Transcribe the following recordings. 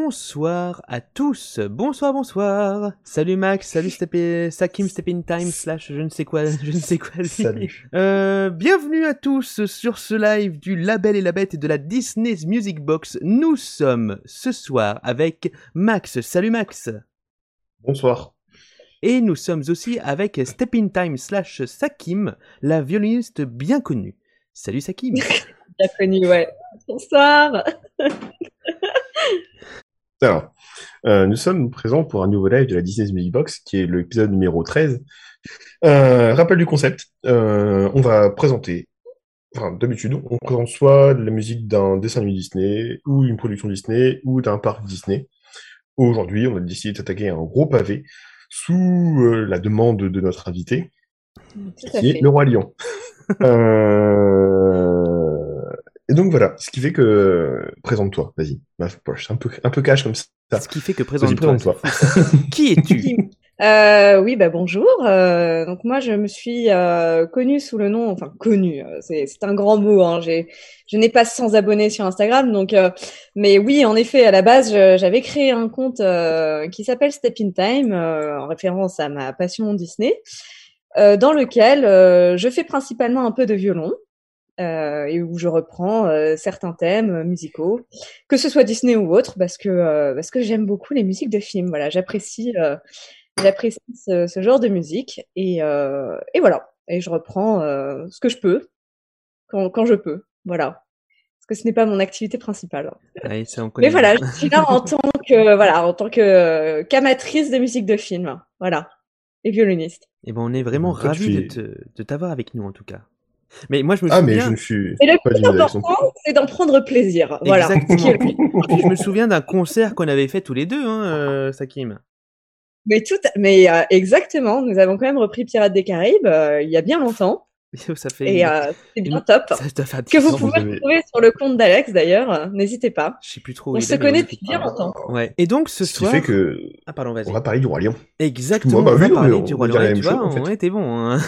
bonsoir à tous. Bonsoir, bonsoir. Salut Max, salut Sakim Stepin Time slash je ne sais quoi. Salut. Bienvenue à tous sur ce live du La Belle et la Bête et de la Disney's Music Box. Nous sommes ce soir avec Max. Salut Max. Bonsoir. Et nous sommes aussi avec Stepin Time slash Sakim, la violoniste bien connue. Salut Sakim. Bien connu, ouais. Bonsoir. Alors, nous sommes présents pour un nouveau live de la Disney's Music Box, qui est l'épisode numéro 13. Rappel du concept, on va présenter, d'habitude, on présente soit de la musique d'un dessin animé Disney, ou une production Disney, ou d'un parc Disney. Aujourd'hui, on a décidé d'attaquer un gros pavé sous la demande de notre invité, qui est le Roi Lion. Et donc voilà, ce qui fait que... Présente-toi, vas-y. Un peu cash comme ça. Ce qui fait que présente-toi. Qui es-tu? Oui, bonjour. Donc moi, je me suis connue sous le nom... Enfin, connue, c'est un grand mot. Hein. Je n'ai pas 100 abonnés sur Instagram. Donc, mais oui, en effet, à la base, j'avais créé un compte qui s'appelle Stepin Time, en référence à ma passion Disney, dans lequel je fais principalement un peu de violon. Et où je reprends certains thèmes musicaux, que ce soit Disney ou autre, parce que j'aime beaucoup les musiques de films. Voilà, j'apprécie ce genre de musique et voilà. Et je reprends ce que je peux quand je peux. Voilà, parce que ce n'est pas mon activité principale. Ouais, ça, on connaît. Mais voilà, je suis là en tant que qu'amatrice de musique de film. Voilà, et violoniste. Et on est vraiment ravis de t'avoir avec nous en tout cas. Mais moi je me souviens. Mais je ne suis et le pas plus important, c'est d'en prendre plaisir. Voilà. Exactement. Je me souviens d'un concert qu'on avait fait tous les deux, Sakim. Mais exactement. Nous avons quand même repris Pirates des Caraïbes il y a bien longtemps. Ça fait et c'est bien top. Que vous pouvez retrouver sur le compte d'Alex d'ailleurs. N'hésitez pas. Je sais plus trop. On se connaît depuis bien longtemps. Ouais. Et donc ce soir. Qui fait que. Ah pardon, vas-y. On va parler du Roi Lion. Exactement. On va parler du Roi Lion. Tu vois, on était bon. Hein.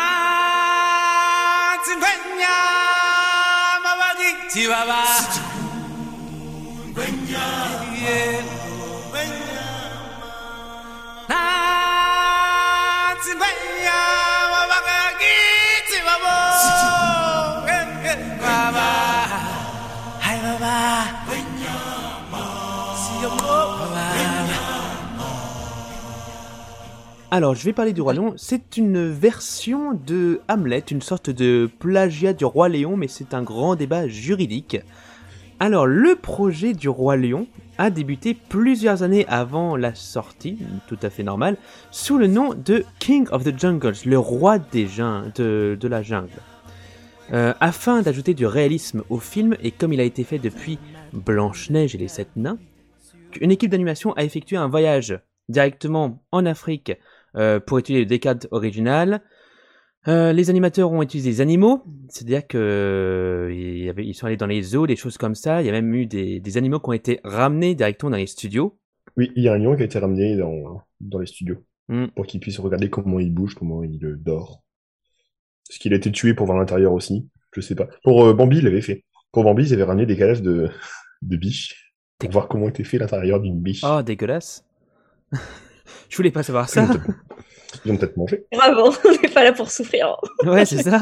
Alors, je vais parler du Roi Lion. C'est une version de Hamlet, une sorte de plagiat du Roi Lion, mais c'est un grand débat juridique. Alors, le projet du Roi Lion a débuté plusieurs années avant la sortie, tout à fait normal, sous le nom de King of the Jungles, le roi de la jungle. Afin d'ajouter du réalisme au film, et comme il a été fait depuis Blanche-Neige et les 7 nains, une équipe d'animation a effectué un voyage directement en Afrique pour étudier le décade original. Les animateurs ont utilisé des animaux, c'est-à-dire qu'ils sont allés dans les zoos, des choses comme ça. Il y a même eu des animaux qui ont été ramenés directement dans les studios. Oui, il y a un lion qui a été ramené dans les studios pour qu'il puisse regarder comment il bouge, comment il dort. Est-ce qu'il a été tué pour voir l'intérieur aussi? Je sais pas. Pour Bambi, il l'avait fait. Pour Bambi, ils avaient ramené des calages de biches pour voir comment était fait l'intérieur d'une biche. Oh, dégueulasse. Je voulais pas savoir ça. Ils ont peut-être mangé. Bravo, on n'est pas là pour souffrir. Ouais, c'est ça.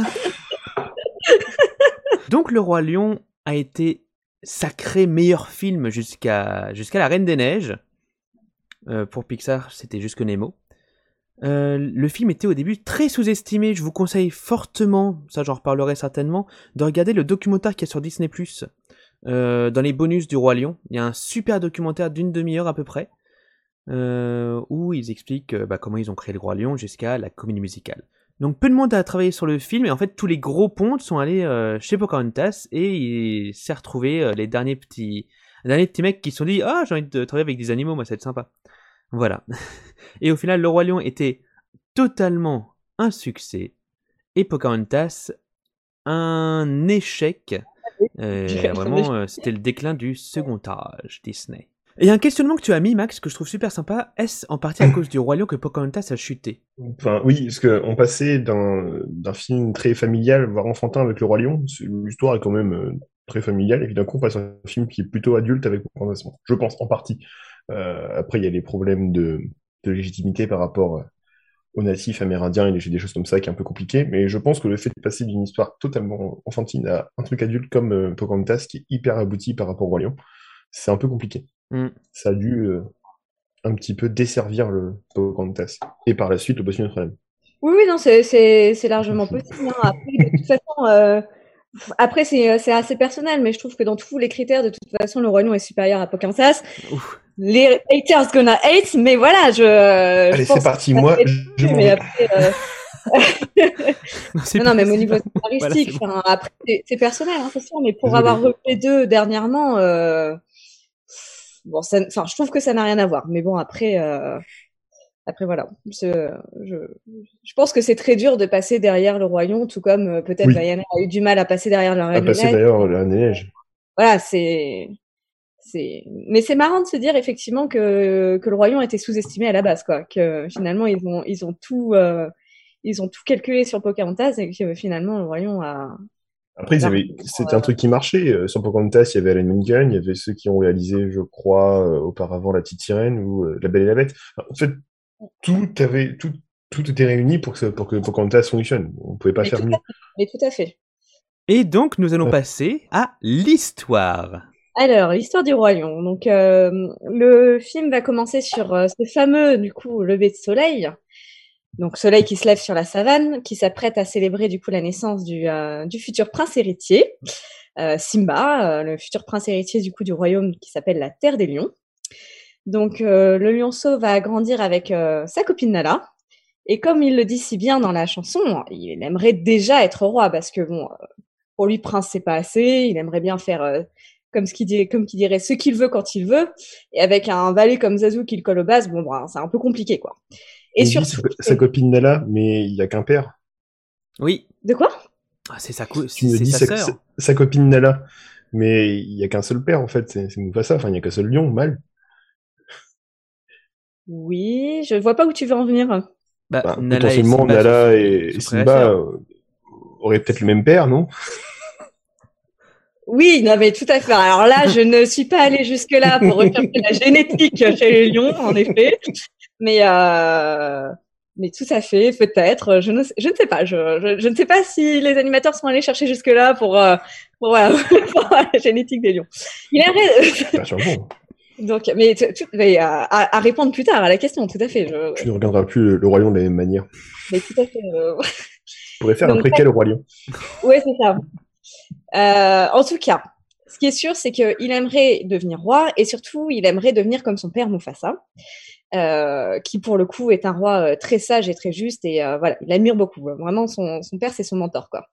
Donc, Le Roi Lion a été sacré meilleur film jusqu'à La Reine des Neiges. Pour Pixar, c'était Jusque Nemo. Le film était au début très sous-estimé. Je vous conseille fortement, ça j'en reparlerai certainement, de regarder le documentaire qu'il y a sur Disney+. Dans les bonus du Roi Lion, il y a un super documentaire d'une demi-heure à peu près. Où ils expliquent comment ils ont créé le Roi Lion jusqu'à la comédie musicale. Donc peu de monde a travaillé sur le film et en fait tous les gros pontes sont allés chez Pocahontas et il s'est retrouvé les derniers petits mecs qui se sont dit j'ai envie de travailler avec des animaux, moi ça va être sympa. Voilà. Et au final le Roi Lion était totalement un succès et Pocahontas un échec. Vraiment c'était le déclin du second âge Disney. Et un questionnement que tu as mis, Max, que je trouve super sympa, est-ce en partie à cause du Roi Lion que Pocahontas a chuté? Enfin, oui, parce qu'on passait d'un film très familial, voire enfantin avec le Roi Lion. L'histoire est quand même très familial, et puis d'un coup, on passe à un film qui est plutôt adulte avec Pocahontas. Je pense, en partie. Après, il y a les problèmes de légitimité par rapport aux natifs amérindiens et des choses comme ça qui est un peu compliqué, mais je pense que le fait de passer d'une histoire totalement enfantine à un truc adulte comme Pocahontas, qui est hyper abouti par rapport au Roi Lion, c'est un peu compliqué. Ça a dû un petit peu desservir le Pocahontas, et par la suite le Bossu Notre-Dame. Oui, non, c'est largement possible. Hein. Après, de toute façon, après c'est assez personnel, mais je trouve que dans tous les critères, de toute façon, le Roi Lion est supérieur à Pocahontas. Ouf. Les haters gonna hate, mais voilà, Allez, c'est parti, moi, je m'en vais. Après, non, mais au niveau scénaristique, voilà, après, c'est personnel, hein, c'est sûr, mais pour avoir revu les deux dernièrement, bon, je trouve que ça n'a rien à voir. Mais bon, après voilà. Je pense que c'est très dur de passer derrière le Roi Lion, tout comme peut-être Diana a eu du mal à passer derrière la Reine des Neiges. À passer d'ailleurs la Neige. Voilà, mais c'est marrant de se dire effectivement que le Roi Lion était sous-estimé à la base, quoi. Que finalement ils ont tout calculé sur Pocahontas et que finalement le Roi Lion a. Après, c'était un truc qui marchait. Sur Pocahontas, il y avait Alan Menken, il y avait ceux qui ont réalisé, je crois, auparavant La Petite Sirène ou La Belle et la Bête. En fait, tout était réuni pour que Pocahontas fonctionne. On ne pouvait pas faire mieux. Mais tout à fait. Et donc, nous allons passer à l'histoire. Alors, l'histoire du Roi Lion. Donc, le film va commencer sur ce fameux, du coup, lever de soleil. Donc, soleil qui se lève sur la savane, qui s'apprête à célébrer, du coup, la naissance du futur prince héritier, Simba, le futur prince héritier, du coup, du royaume qui s'appelle la Terre des Lions. Donc, le lionceau va grandir avec sa copine Nala. Et comme il le dit si bien dans la chanson, il aimerait déjà être roi parce que, bon, pour lui, prince, c'est pas assez. Il aimerait bien faire comme qui dirait ce qu'il veut quand il veut. Et avec un valet comme Zazu qui le colle au bas, bon, c'est un peu compliqué, quoi. Et surtout, sa copine Nala, mais il n'y a qu'un père. Oui. De quoi? C'est sa sœur. Sa copine Nala, mais il n'y a qu'un seul père, en fait. C'est Mufasa. Enfin, il n'y a qu'un seul lion, mâle. Oui, je vois pas où tu veux en venir. Potentiellement, Nala et Simba auraient peut-être le même père, non? Oui, non, mais tout à fait. Alors là, je ne suis pas allée jusque-là pour rechercher la génétique chez les lions, en effet. Mais tout à fait, peut-être. Je ne sais pas. Je ne sais pas si les animateurs sont allés chercher jusque-là pour la génétique des lions. Il aimerait. Donc, mais à répondre plus tard à la question, tout à fait. Tu ne regarderas plus le Roi Lion de la même manière. Mais tout à fait. Tu pourrais faire après quel Roi Lion? Oui, c'est ça. En tout cas, ce qui est sûr, c'est qu'il aimerait devenir roi et surtout, il aimerait devenir comme son père Mufasa, qui pour le coup est un roi très sage et très juste et voilà, il admire beaucoup. Vraiment, son père, c'est son mentor, quoi.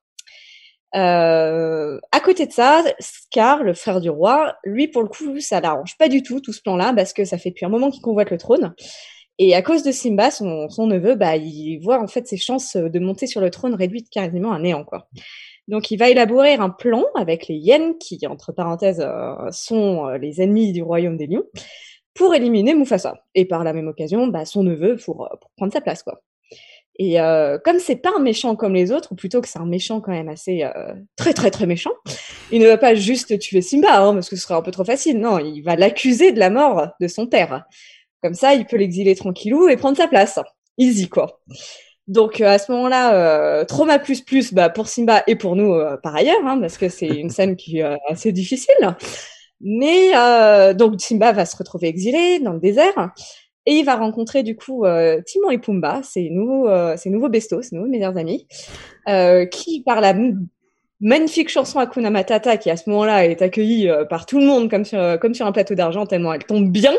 À côté de ça, Scar, le frère du roi, lui, pour le coup, ça l'arrange pas du tout ce plan-là parce que ça fait depuis un moment qu'il convoite le trône. Et à cause de Simba, son neveu, il voit en fait ses chances de monter sur le trône réduites quasiment à néant, quoi. Donc, il va élaborer un plan avec les hyènes, qui, entre parenthèses, sont les ennemis du royaume des lions, pour éliminer Mufasa. Et par la même occasion, son neveu pour prendre sa place, quoi. Et comme c'est pas un méchant comme les autres, ou plutôt que c'est un méchant quand même assez très très très méchant, il ne va pas juste tuer Simba, hein, parce que ce serait un peu trop facile. Non, il va l'accuser de la mort de son père. Comme ça, il peut l'exiler tranquillou et prendre sa place. Easy, quoi. Donc à ce moment-là, trauma plus pour Simba et pour nous par ailleurs, hein, parce que c'est une scène qui est assez difficile. Mais donc Simba va se retrouver exilé dans le désert et il va rencontrer du coup Timon et Pumba, ses nouveaux bestos, ses nouveaux meilleurs amis, qui par la magnifique chanson Hakuna Matata qui à ce moment-là est accueillie par tout le monde comme sur un plateau d'argent tellement elle tombe bien.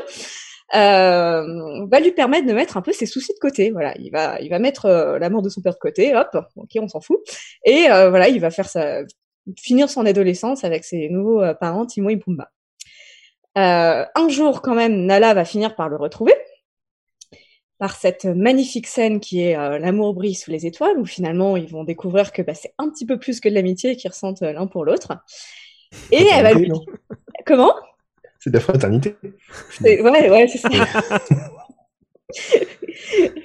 Va lui permettre de mettre un peu ses soucis de côté. Voilà, il va mettre la mort de son père de côté, hop, ok, on s'en fout. Et voilà, il va finir son adolescence avec ses nouveaux parents, Timon et Pumba. Un jour, quand même, Nala va finir par le retrouver par cette magnifique scène qui est l'amour brille sous les étoiles, où finalement ils vont découvrir que c'est un petit peu plus que de l'amitié qu'ils ressentent l'un pour l'autre. Et elle va lui dire... Comment ? C'est de la fraternité. Ouais, c'est ça.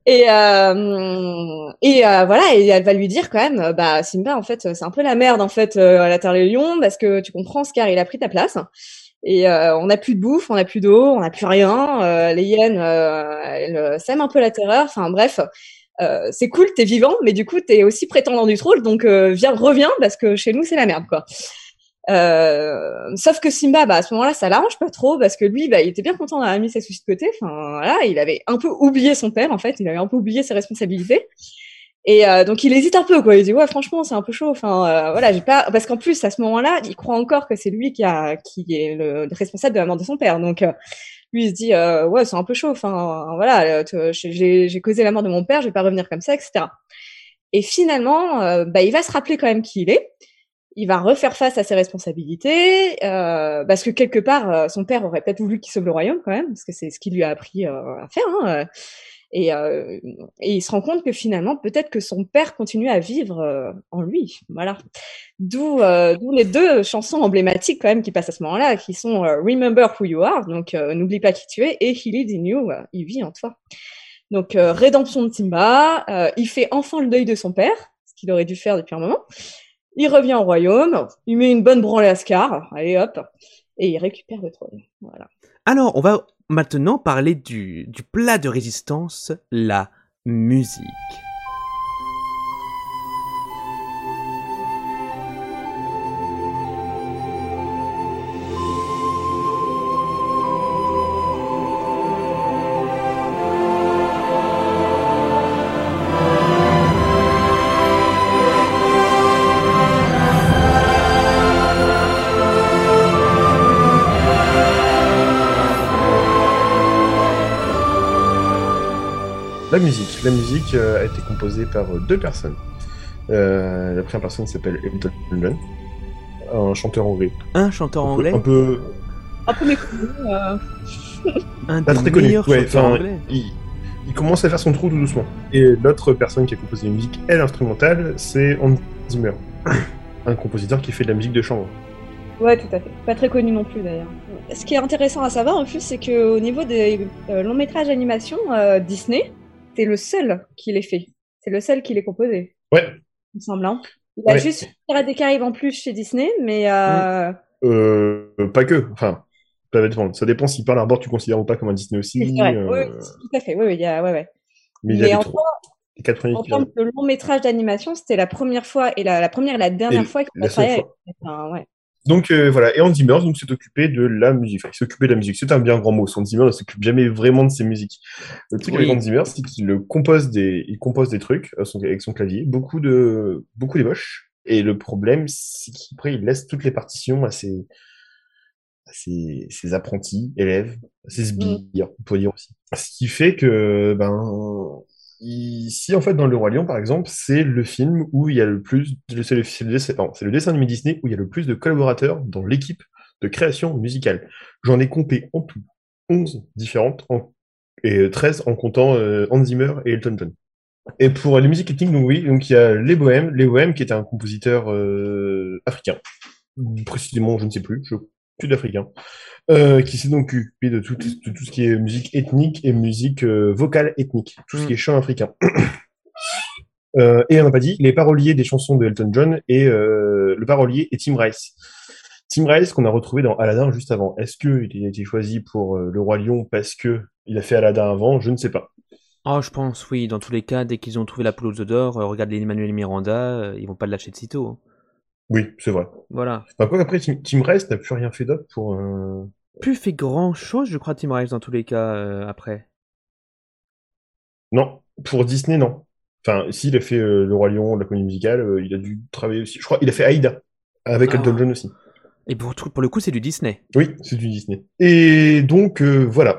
Voilà, et elle va lui dire quand même, bah Simba, en fait, c'est un peu la merde en fait à la Terre des Lions, parce que tu comprends, Scar, il a pris ta place. Et on n'a plus de bouffe, on n'a plus d'eau, on n'a plus rien. Les hyènes, elles sèment un peu la terreur. Enfin bref, c'est cool, t'es vivant, mais du coup t'es aussi prétendant du trône, donc reviens parce que chez nous c'est la merde, quoi. Sauf que Simba, bah à ce moment-là, ça l'arrange pas trop parce que lui, bah il était bien content d'avoir mis ses soucis de côté. Enfin voilà, il avait un peu oublié son père en fait, il avait un peu oublié ses responsabilités. Et donc il hésite un peu, quoi. Il dit ouais, franchement, c'est un peu chaud. Enfin voilà, j'ai pas, parce qu'en plus à ce moment-là, il croit encore que c'est lui qui est le responsable de la mort de son père. Donc lui il se dit ouais, c'est un peu chaud. Enfin voilà, j'ai causé la mort de mon père, je vais pas revenir comme ça, etc. Et finalement, bah il va se rappeler quand même qui il est. Il va refaire face à ses responsabilités, parce que quelque part, son père aurait peut-être voulu qu'il sauve le royaume quand même, parce que c'est ce qu'il lui a appris à faire. Hein, et il se rend compte que finalement, peut-être que son père continue à vivre en lui. Voilà. D'où les deux chansons emblématiques quand même qui passent à ce moment-là, qui sont Remember Who You Are, donc n'oublie pas qui tu es, et He Lives in You, il vit en toi. Donc rédemption de Simba, il fait enfin le deuil de son père, ce qu'il aurait dû faire depuis un moment. Il revient au royaume, il met une bonne branlée à Scar, allez hop, et il récupère le trône. Voilà. Alors, on va maintenant parler du plat de résistance, la musique. La musique a été composée par deux personnes. La première personne s'appelle Elton John, un chanteur anglais. Un chanteur anglais Un peu méconnu. Un pas des très connu. meilleurs Ouais, chanteurs anglais. il commence à faire son trou tout doucement. Et l'autre personne qui a composé une musique, elle, instrumentale, c'est Hans Zimmer, un compositeur qui fait de la musique de chambre. Ouais, tout à fait. Pas très connu non plus d'ailleurs. Ce qui est intéressant à savoir en plus, c'est qu'au niveau des longs métrages d'animation, Disney, c'est le seul qui les fait. C'est le seul qui les composé. Ouais. Il me semble. Hein. Il a Ouais. juste Pirates des Caraïbes en plus chez Disney, mais Pas que. Enfin, ça va dépendre. Ça dépend si Pearl Harbor tu considères ou pas comme un Disney aussi. c'est vrai. Oui, tout à fait. Oui, il y a, ouais. Mais il y a en les 4 premiers en termes de long métrage d'animation, c'était la première fois et la première et la dernière fois qu'il a travaillé avec. Enfin, ouais. Donc voilà, et Hans Zimmer donc s'est occupé de la musique. Enfin, il s'occupait de la musique. C'est un bien grand mot. Hans Zimmer ne s'occupe jamais vraiment de ses musiques. Le truc avec Hans Zimmer, c'est qu'il compose des trucs avec son clavier, beaucoup d'ébauches. Et le problème, c'est qu'après il laisse toutes les partitions à ses apprentis, élèves, à ses sbires, on peut dire aussi. Ce qui fait que ici, en fait, dans Le Roi Lion, par exemple, c'est le film où il y a le plus, c'est le dessin animé Disney où il y a le plus de collaborateurs dans l'équipe de création musicale. J'en ai compté en tout 11 différentes, et 13 en comptant Hans Zimmer et Elton John. Et pour les musiques ethniques, donc oui, donc il y a Les Bohèmes qui était un compositeur africain. Précisément, je ne sais plus, sud-africain, qui s'est donc occupé de tout ce qui est musique ethnique et musique vocale ethnique, tout ce qui est chant africain. Et on n'a pas dit, les paroliers des chansons de Elton John et le parolier est Tim Rice. Tim Rice qu'on a retrouvé dans Aladdin juste avant. Est-ce qu'il a été choisi pour Le Roi Lion parce que il a fait Aladdin avant? Je ne sais pas. Oh, je pense, oui. Dans tous les cas, dès qu'ils ont trouvé la poule aux œufs d'or, regarde les Emmanuel Miranda, ils vont pas le lâcher de sitôt. Hein. Oui, c'est vrai. Voilà. Enfin, quoi qu'après, Tim Rice n'a plus rien fait d'autre pour... Plus fait grand-chose, je crois, Tim Rice, dans tous les cas, après. Non, pour Disney, non. Enfin, si, il a fait Le Roi Lion, la comédie musicale, il a dû travailler aussi. Je crois il a fait Aïda, avec Elton John aussi. Et pour le coup, c'est du Disney. Oui, c'est du Disney. Et donc, voilà.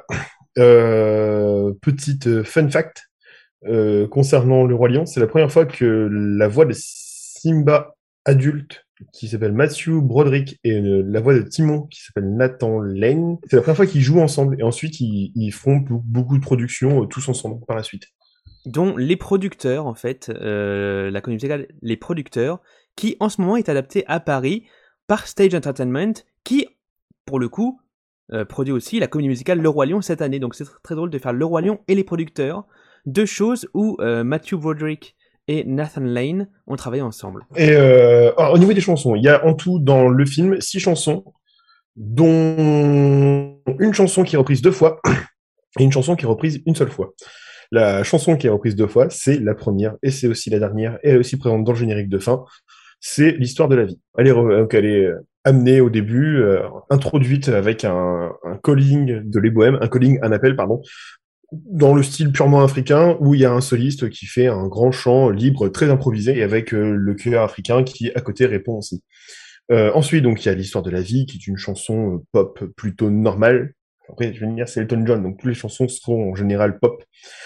Petite fun fact concernant Le Roi Lion, c'est la première fois que la voix de Simba adulte, qui s'appelle Matthew Broderick, et la voix de Timon, qui s'appelle Nathan Lane, c'est la première fois qu'ils jouent ensemble. Et ensuite, ils font beaucoup de productions tous ensemble par la suite. Dont les producteurs, en fait, la comédie musicale, les producteurs, qui en ce moment est adapté à Paris par Stage Entertainment, qui, pour le coup, produit aussi la comédie musicale Le Roi Lion cette année. Donc c'est très drôle de faire Le Roi Lion et les producteurs deux choses où Matthew Broderick et Nathan Lane ont travaillé ensemble. Et alors, au niveau des chansons, il y a en tout dans le film 6 chansons, dont une chanson qui est reprise 2 fois et une chanson qui est reprise une seule fois. La chanson qui est reprise 2 fois, c'est la première et c'est aussi la dernière et elle est aussi présente dans le générique de fin. C'est l'histoire de la vie. Elle est amenée au début, introduite avec un calling de Les Bohèmes, un appel, pardon, dans le style purement africain, où il y a un soliste qui fait un grand chant libre, très improvisé, et avec le chœur africain qui, à côté, répond aussi. Ensuite, donc, il y a l'histoire de la vie, qui est une chanson pop plutôt normale. Après, je vais dire, c'est Elton John, donc toutes les chansons seront en général pop.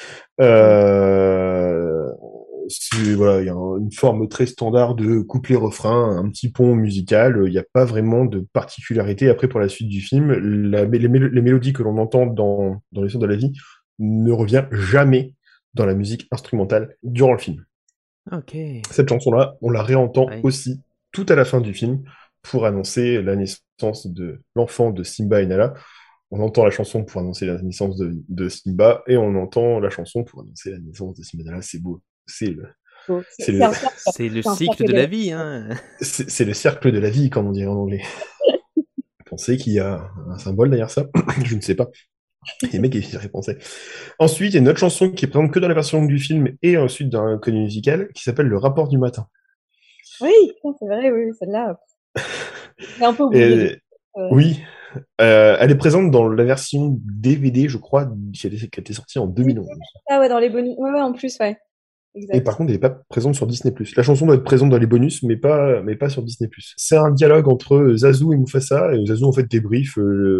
Voilà, il y a une forme très standard de couplet-refrain, un petit pont musical. Il n'y a pas vraiment de particularité. Après, pour la suite du film, les mélodies que l'on entend dans l'histoire de la vie ne revient jamais dans la musique instrumentale durant le film. Ok. Cette chanson-là, on la réentend Ouais. aussi tout à la fin du film pour annoncer la naissance de l'enfant de Simba et Nala. On entend la chanson pour annoncer la naissance de Simba et on entend la chanson pour annoncer la naissance de Simba et Nala. C'est beau. C'est le C'est le cycle de la vie, hein. c'est le cercle de la vie, comme on dirait en anglais. Pensez qu'il y a un symbole derrière ça? Je ne sais pas. Les mecs, ils y pensaient. Ensuite, il y a une autre chanson qui est présente que dans la version longue du film et ensuite dans un connu musical qui s'appelle Le rapport du matin. Oui, c'est vrai, oui, celle-là. C'est un peu oublié. Oui, elle est présente dans la version DVD, je crois, qui était sortie en 2011. Ah ouais, dans les bonus. Ouais, en plus, ouais. Exact. Et par contre, elle n'est pas présente sur Disney+. La chanson doit être présente dans les bonus, mais pas sur Disney+. C'est un dialogue entre Zazu et Mufasa, et Zazu, en fait, débriefe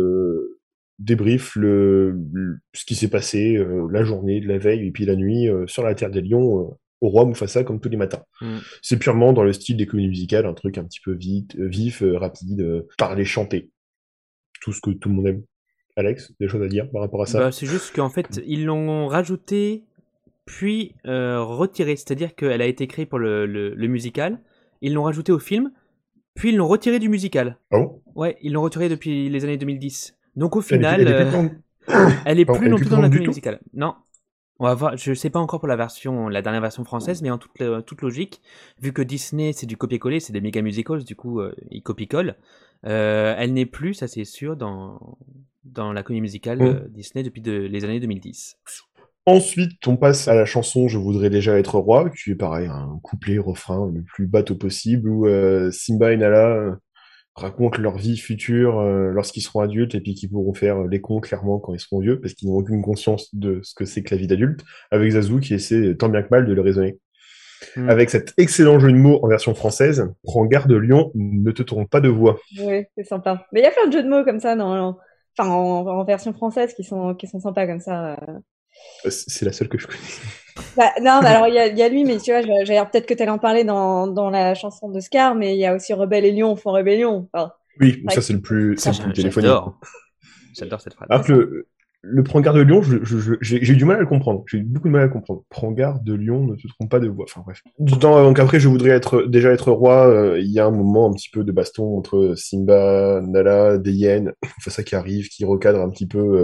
ce qui s'est passé la journée de la veille et puis la nuit sur la Terre des Lions au roi Mufasa comme tous les matins. C'est purement dans le style des comédies musicales, un truc un petit peu vif, rapide, parler, chanter. Tout ce que tout le monde aime. Alex, des choses à dire par rapport à ça? Bah, c'est juste qu'en fait, ils l'ont rajouté puis retiré. C'est-à-dire qu'elle a été créée pour le musical. Ils l'ont rajouté au film, puis ils l'ont retiré du musical. Ah bon? Ouais, ils l'ont retiré depuis les années 2010. Donc au Elle final, elle est plus non plus dans la comédie musicale. Non. On va voir, je sais pas encore pour la dernière version française, mais en toute logique, vu que Disney c'est du copier-coller, c'est des méga musicals, du coup ils copie-collent. Elle n'est plus, ça c'est sûr, dans la comédie musicale Disney depuis les années 2010. Ensuite, on passe à la chanson Je voudrais déjà être roi, qui est pareil, un couplet, refrain le plus bateau possible, où Simba et Nala racontent leur vie future lorsqu'ils seront adultes et puis qu'ils pourront faire les cons clairement quand ils seront vieux, parce qu'ils n'ont aucune conscience de ce que c'est que la vie d'adulte, avec Zazu qui essaie tant bien que mal de le raisonner. Avec cet excellent jeu de mots en version française, prends garde Lion, ne te trompe pas de voix. Oui, c'est sympa. Mais il y a plein de jeux de mots comme ça en version française qui sont sympas comme ça. C'est la seule que je connais. Bah, non, mais alors il y a lui, mais tu vois, peut-être que tu allais en parler dans la chanson de Scar, mais il y a aussi Rebelle et Lion font rébellion. Enfin, oui, ça c'est le plus téléphonique. J'adore cette phrase. Alors que le prends garde de Lion, j'ai eu du mal à le comprendre. J'ai eu beaucoup de mal à le comprendre. Prends garde de Lion, ne te trompe pas de voix. Enfin bref. Donc après, je voudrais déjà être roi. Il y a un moment un petit peu de baston entre Simba, Nala, des hyènes. Enfin ça qui arrive, qui recadre un petit peu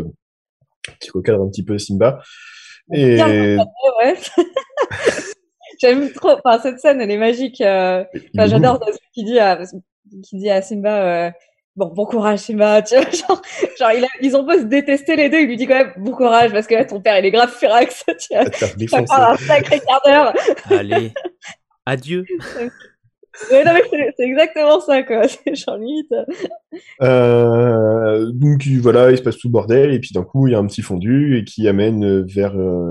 Simba. Et ouais. J'aime trop. Enfin, cette scène, elle est magique. J'adore ce qu'il dit à Simba. Bon courage Simba, tu vois, genre ils ont beau se détester les deux, il lui dit quand même bon courage parce que ton père il est grave furax, tu vois. Ça prend un sacré quart d'heure. Allez, adieu. Ouais, non, mais c'est exactement ça quoi, c'est genre limite. Donc voilà, il se passe tout le bordel et puis d'un coup il y a un petit fondu et qui amène vers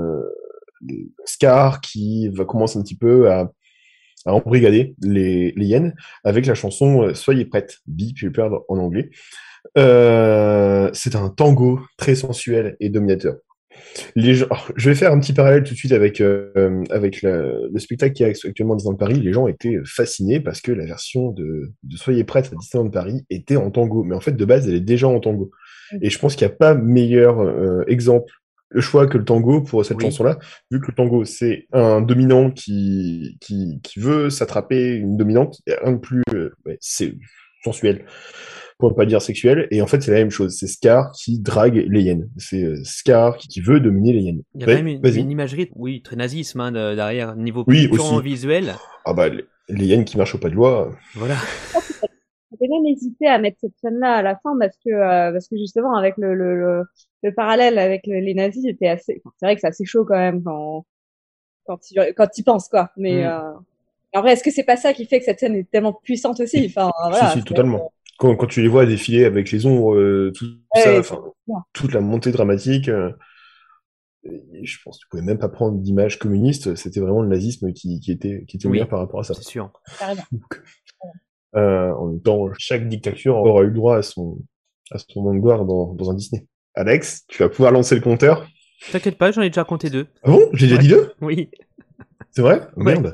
Scar qui va commencer un petit peu à embrigader les hyènes avec la chanson Soyez prête, Be Prepared en anglais. C'est un tango très sensuel et dominateur. Je vais faire un petit parallèle tout de suite avec le spectacle qui est actuellement à Disneyland Paris. Les gens étaient fascinés parce que la version de Soyez prête à Disneyland Paris était en tango. Mais en fait, de base, elle est déjà en tango. Et je pense qu'il n'y a pas meilleur exemple le choix que le tango pour cette chanson-là, vu que le tango, c'est un dominant qui veut s'attraper une dominante, et un de plus, c'est sensuel. pour ne pas dire sexuel, et en fait c'est la même chose, c'est Scar qui drague les hyènes, c'est Scar qui veut dominer les hyènes. Il y a quand même une imagerie, oui, très nazisme derrière, niveau purement visuel. Ah bah les hyènes qui marchent au pas de loi. Voilà. J'ai même hésité à mettre cette scène-là à la fin parce que justement avec le parallèle avec les nazis était assez. C'est vrai que c'est assez chaud quand même quand tu penses quoi. Mais en vrai, est-ce que c'est pas ça qui fait que cette scène est tellement puissante aussi? Enfin voilà. Si, totalement. Quand tu les vois défiler avec les ombres, tout ça, toute la montée dramatique. Je pense que tu pouvais même pas prendre d'image communiste, c'était vraiment le nazisme qui était meilleur par rapport à ça. C'est sûr. Donc, en même temps, chaque dictature aura eu le droit à son moment de gloire dans un Disney. Alex, tu vas pouvoir lancer le compteur. T'inquiète pas, j'en ai déjà compté 2. Ah bon? J'ai déjà dit 2? Oui. C'est vrai? Merde.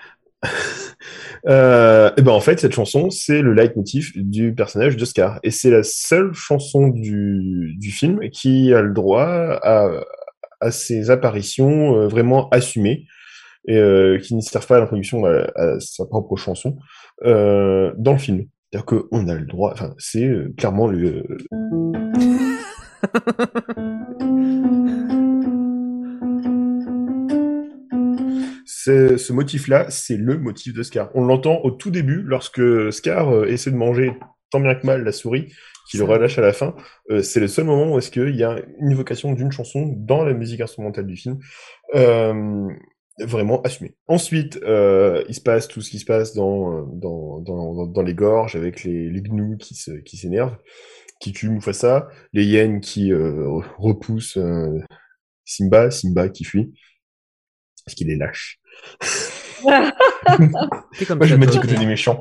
Et ben en fait, cette chanson, c'est le leitmotiv du personnage de Scar. Et c'est la seule chanson du film qui a le droit à ses apparitions vraiment assumées et qui ne servent pas à l'introduction à sa propre chanson dans le film. C'est-à-dire qu'on a le droit, enfin, c'est clairement le... Ce motif-là, c'est le motif de Scar. On l'entend au tout début, lorsque Scar essaie de manger tant bien que mal la souris, qui le relâche à la fin. C'est le seul moment où est-ce qu'il y a une évocation d'une chanson dans la musique instrumentale du film. Vraiment assumé. Ensuite, il se passe tout ce qui se passe dans les gorges, avec les gnous qui s'énervent, qui tuent Mufasa, les hyènes qui repoussent Simba qui fuit, parce qu'il est lâche. Moi, je me dis que t'es des méchants.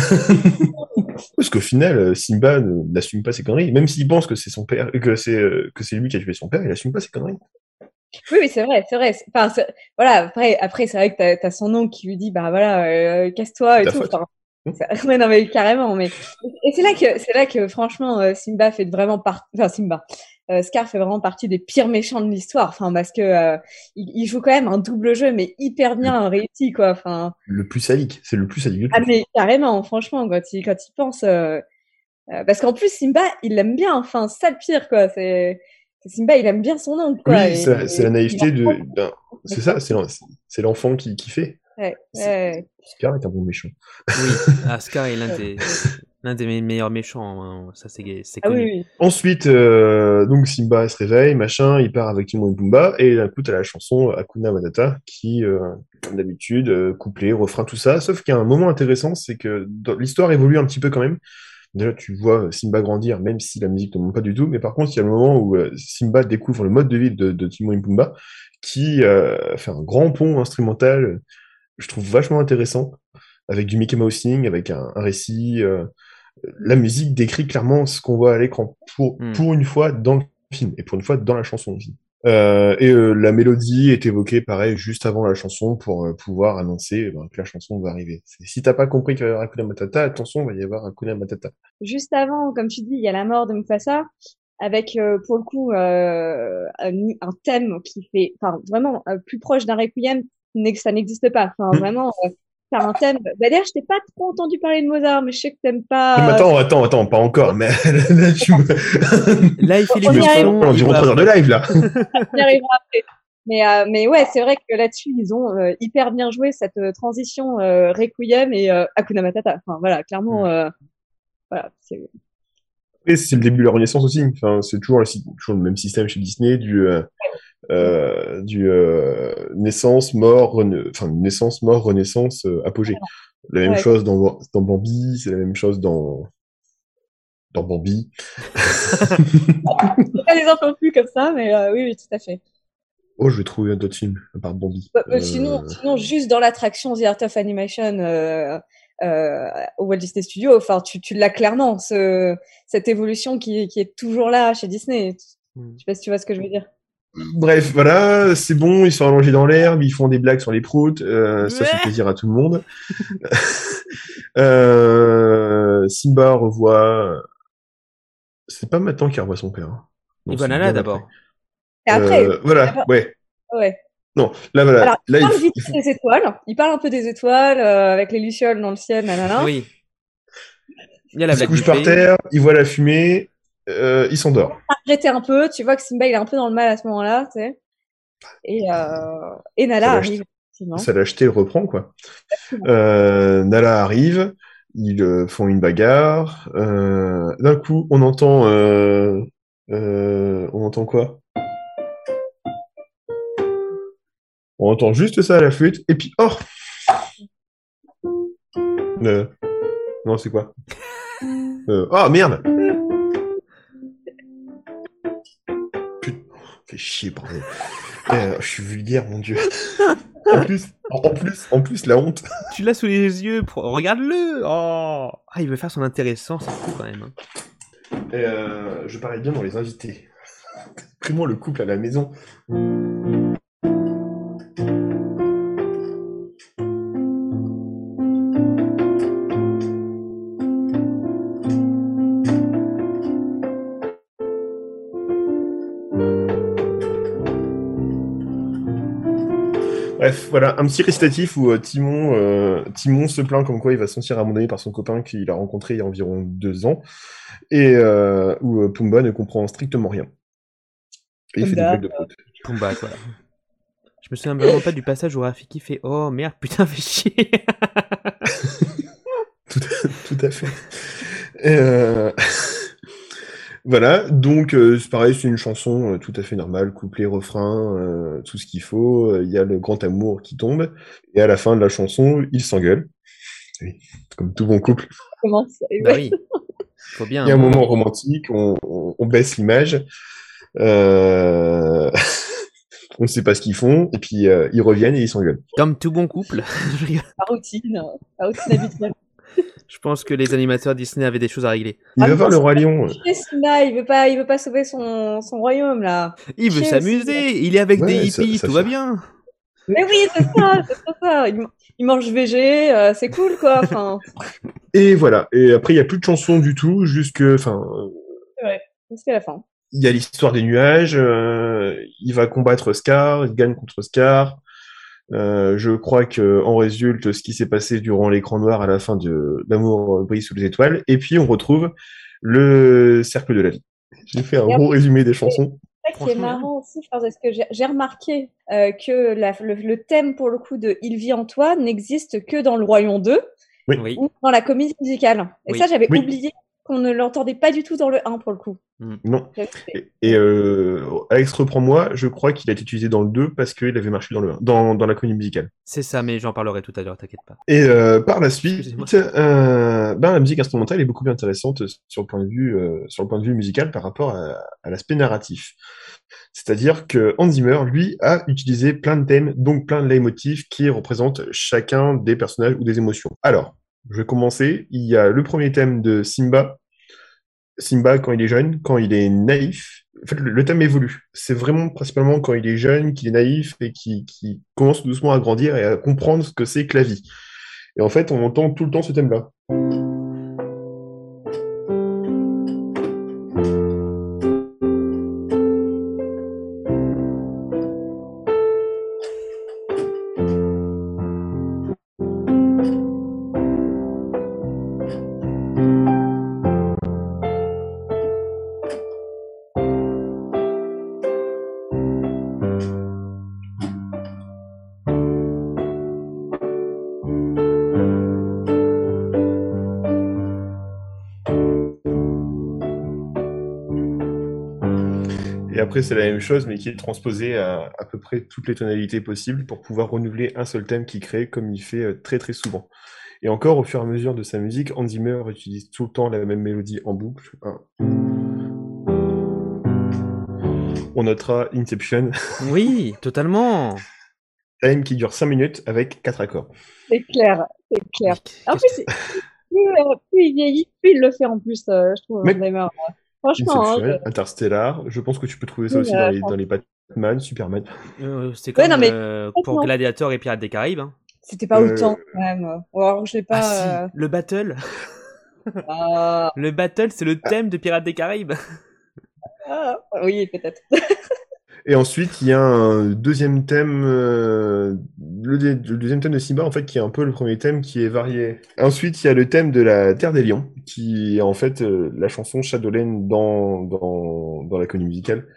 Parce qu'au final, Simba n'assume pas ses conneries. Même s'il pense que c'est son père, que c'est lui qui a tué son père, il n'assume pas ses conneries. Oui, c'est vrai. Enfin, voilà. Après, c'est vrai que t'as son oncle qui lui dit, bah voilà, casse-toi et tout. Enfin, ouais, non mais carrément. Mais et c'est là que franchement, Simba fait vraiment partie. Enfin, Scar fait vraiment partie des pires méchants de l'histoire. Enfin, parce que il joue quand même un double jeu, mais hyper bien réussi, quoi. Enfin. Le plus sadique, c'est le plus sadique de tout. Ah mais carrément, franchement, quand il pense, parce qu'en plus Simba, il l'aime bien. Enfin, c'est ça le pire, quoi. Simba, il aime bien son oncle, quoi. Oui, c'est la naïveté c'est ça, c'est l'enfant qui fait. Ouais. Scar est un bon méchant. Oui, Scar est l'un des meilleurs méchants, hein. Ça c'est connu. Oui. Ensuite, donc Simba se réveille, machin, il part avec Timon et Pumba, et d'un coup t'as la chanson Hakuna Matata qui, comme d'habitude, couplet, refrain, tout ça. Sauf qu'il y a un moment intéressant, c'est que l'histoire évolue un petit peu quand même. Déjà, tu vois Simba grandir, même si la musique ne monte pas du tout. Mais par contre, il y a le moment où Simba découvre le mode de vie de Timon et Pumba, qui fait un grand pont instrumental, je trouve vachement intéressant, avec du Mickey Mousing, avec un récit. La musique décrit clairement ce qu'on voit à l'écran pour une fois dans le film, et pour une fois dans la chanson aussi. La mélodie est évoquée, pareil, juste avant la chanson pour pouvoir annoncer que la chanson va arriver. Si t'as pas compris qu'il va y avoir Hakuna Matata, attention, il va y avoir Hakuna Matata. Juste avant, comme tu dis, il y a la mort de Mufasa, avec pour le coup un thème qui fait, enfin vraiment plus proche d'un requiem, ça n'existe pas. Enfin vraiment, faire un thème. Bah, d'ailleurs, je t'ai pas trop entendu parler de Mozart, mais je sais que t'aimes pas. Mais attends, pas encore. Mais là, là, il fait les missions. On dure 3 heures de live là. On y arrivera après. Mais ouais, c'est vrai que là-dessus, ils ont hyper bien joué cette transition Requiem et Hakuna Matata. Enfin voilà, clairement, voilà. Et c'est le début de la Renaissance aussi. Enfin, c'est toujours le même système chez Disney du naissance, mort, renaissance, apogée. La même chose dans Bambi, c'est la même chose dans Bambi. Pas les enfants plus comme ça, mais oui, tout à fait. Oh, je vais trouver un autre film à part Bambi. Sinon, juste dans l'attraction The Art of Animation au Walt Disney Studios, enfin, tu l'as clairement, cette évolution qui est toujours là chez Disney. Je sais pas si tu vois ce que je veux dire. Bref, voilà, c'est bon, ils sont allongés dans l'herbe, ils font des blagues sur les proutes, ça fait plaisir à tout le monde. Simba revoit... C'est pas maintenant qu'il revoit son père. Hein. Il va Nala d'abord. Et après, voilà, ouais. Non, là voilà. Alors, là, il parle vite des étoiles. Il parle un peu des étoiles avec les lucioles dans le ciel, nanana. Oui. Il y a la Il se blague couche du par pays. terre, il voit la fumée, il s'endort. Arrêter un peu, tu vois que Simba il est un peu dans le mal à ce moment-là, tu sais. Et Ça Nala l'a arrive, effectivement. Ça l'a jeté, il reprend, quoi. Nala arrive, ils font une bagarre. D'un coup, on entend quoi? On entend juste ça à la flûte, et puis, oh! Non, c'est quoi? Oh, merde! Putain, fais chier, bordel. Je suis vulgaire, mon dieu. En plus, la honte. Tu l'as sous les yeux, regarde-le. Oh. Ah, il veut faire son intéressant, c'est fou quand même. Hein. Je parais bien dans les invités. Pris-moi le couple à la maison. Bref, voilà, un petit récitatif où Timon se plaint comme quoi il va se sentir abandonné par son copain qu'il a rencontré il y a environ 2 ans, et où Pumba ne comprend strictement rien. Et il fait des blagues de prout. Pumba, voilà. Je me souviens vraiment pas du passage où Rafiki fait « Oh merde, putain, fais chier !» Tout à fait. Voilà, donc c'est pareil, c'est une chanson tout à fait normale, couplet, refrain, tout ce qu'il faut. Il y a le grand amour qui tombe, et à la fin de la chanson, ils s'engueulent. Oui, comme tout bon couple. Comment ça Bah oui, faut bien. Il y a un moment romantique, on baisse l'image, on ne sait pas ce qu'ils font, et puis ils reviennent et ils s'engueulent. Comme tout bon couple. La routine habituelle. Je pense que les animateurs Disney avaient des choses à régler. Il va voir le Roi Lion. Simba, il veut pas sauver son royaume, là. Il veut s'amuser, il est avec des hippies, tout va bien. Mais oui, c'est ça. Il mange végé, c'est cool, quoi. Enfin... Et voilà. Et après, il n'y a plus de chansons du tout, jusqu'à la fin. Il y a l'histoire des nuages, il va combattre Scar, il gagne contre Scar. Je crois que en résulte ce qui s'est passé durant l'écran noir à la fin de L'amour brille sous les étoiles. Et puis on retrouve le cercle de la vie. J'ai fait un gros résumé des chansons. Ce qui est marrant aussi, parce que j'ai remarqué que le thème pour le coup de Il vit en toi n'existe que dans le Royaume 2 ou dans la comédie musicale. Et ça, j'avais oublié qu'on ne l'entendait pas du tout dans le 1 pour le coup. Non. Et Alex, reprends-moi, je crois qu'il a été utilisé dans le 2 parce qu'il avait marché dans le 1, dans la comédie musicale. C'est ça, mais j'en parlerai tout à l'heure, t'inquiète pas. Et par la suite, la musique instrumentale est beaucoup plus intéressante sur le point de vue musical par rapport à l'aspect narratif. C'est-à-dire que Hans Zimmer, lui, a utilisé plein de thèmes, donc plein de leitmotifs qui représentent chacun des personnages ou des émotions. Alors, je vais commencer. Il y a le premier thème de Simba. Simba, quand il est jeune, quand il est naïf. En fait, le thème évolue. C'est vraiment principalement quand il est jeune, qu'il est naïf et qui commence doucement à grandir et à comprendre ce que c'est que la vie. Et en fait, on entend tout le temps ce thème-là. Et après, c'est la même chose, mais qui est transposée à peu près toutes les tonalités possibles pour pouvoir renouveler un seul thème qu'il crée, comme il fait très très souvent. Et encore, au fur et à mesure de sa musique, Hans Zimmer utilise tout le temps la même mélodie en boucle. On notera Inception. Oui, totalement. Thème qui dure 5 minutes avec 4 accords. C'est clair. En plus, plus il vieillit, plus il le fait en plus, je trouve. Franchement, Interstellar, je pense que tu peux trouver ça aussi dans les Batman, Superman. C'est comme pour Gladiator et Pirates des Caraïbes. Hein. C'était pas autant quand même. Alors, je l'ai pas. Ah, si, le battle. Le battle, c'est le thème de Pirates des Caraïbes. Oui, peut-être. Et ensuite, il y a un deuxième thème le deuxième thème de Simba, en fait, qui est un peu le premier thème qui est varié. Ensuite, il y a le thème de la Terre des Lions, qui est en fait la chanson Shadowland dans la comédie musicale.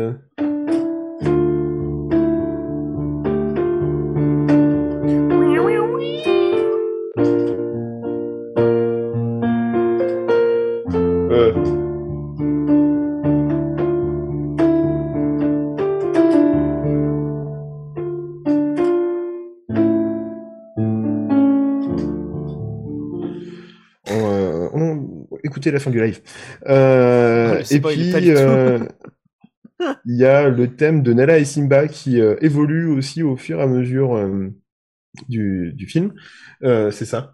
Écoutez la fin du live. Et puis, il y a le thème de Nala et Simba qui évolue aussi au fur et à mesure du film. C'est ça.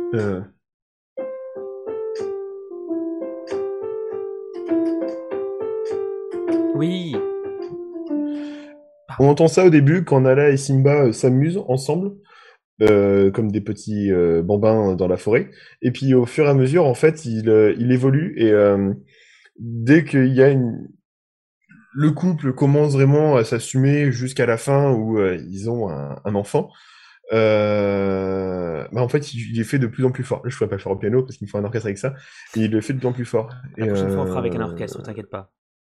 Oui. On entend ça au début quand Nala et Simba s'amusent ensemble. Comme des petits bambins dans la forêt. Et puis au fur et à mesure, en fait, il évolue et dès qu'il y a le couple commence vraiment à s'assumer jusqu'à la fin où ils ont un enfant. En fait, il est fait de plus en plus fort. Là, je pourrais pas le faire au piano parce qu'il me faut un orchestre avec ça. Et il le fait de plus en plus fort. La prochaine fois, on fera avec un orchestre, t'inquiète pas.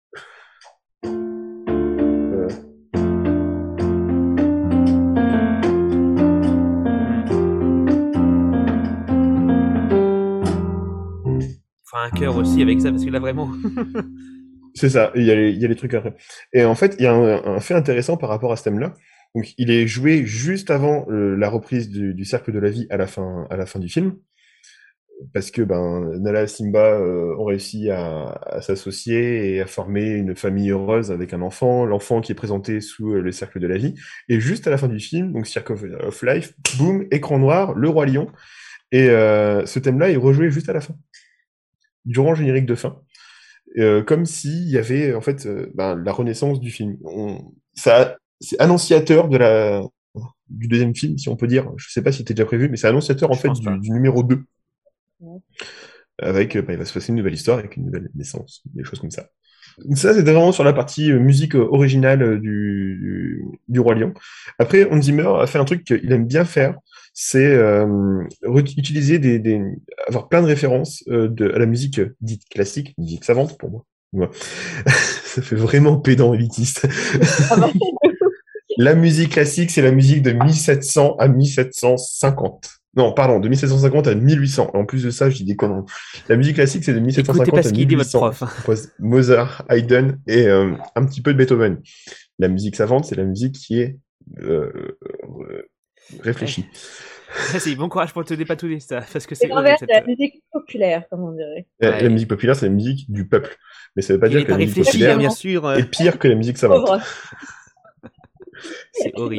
Un cœur aussi avec ça, parce que là, vraiment... C'est ça, il y a les trucs après. Et en fait, il y a un fait intéressant par rapport à ce thème-là. Donc, il est joué juste avant la reprise du Cercle de la Vie à la fin du film. Parce que Nala et Simba ont réussi à s'associer et à former une famille heureuse avec un enfant, l'enfant qui est présenté sous le Cercle de la Vie. Et juste à la fin du film, donc Circle of Life, boum, écran noir, le Roi Lion. Et ce thème-là est rejoué juste à la fin, durant le générique de fin. Comme s'il y avait en fait la renaissance du film. C'est annonciateur du deuxième film, si on peut dire. Je sais pas si c'était déjà prévu, mais c'est annonciateur en fait du numéro 2. Ouais. Avec, il va se passer une nouvelle histoire avec une nouvelle naissance, des choses comme ça. Donc ça, c'était vraiment sur la partie musique originale du Roi Lion. Après, Hans Zimmer a fait un truc qu'il aime bien faire, c'est utiliser avoir plein de références à la musique dite classique, musique savante pour moi. Ouais. Ça fait vraiment pédant élitiste. La musique classique, c'est la musique de 1700 à 1750. Non, pardon, de 1750 à 1800. En plus de ça, je dis des conneries. La musique classique, c'est de 1750 à 1800. Votre prof. Mozart, Haydn et un petit peu de Beethoven. La musique savante, c'est la musique qui est réfléchie. Ça, c'est bon courage pour te dépatouiller, ça, parce que c'est l'inverse de la musique populaire, comme on dirait. La musique populaire, c'est la musique du peuple. Mais ça veut pas dire que la musique populaire bien sûr, est pire que la musique savante. C'est horrible.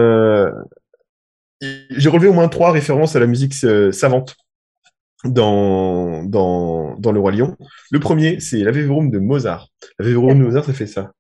J'ai relevé au moins 3 références à la musique savante dans Le Roi Lion. Le premier, c'est l'Ave Verum de Mozart. L'Ave Verum de Mozart, ça fait ça.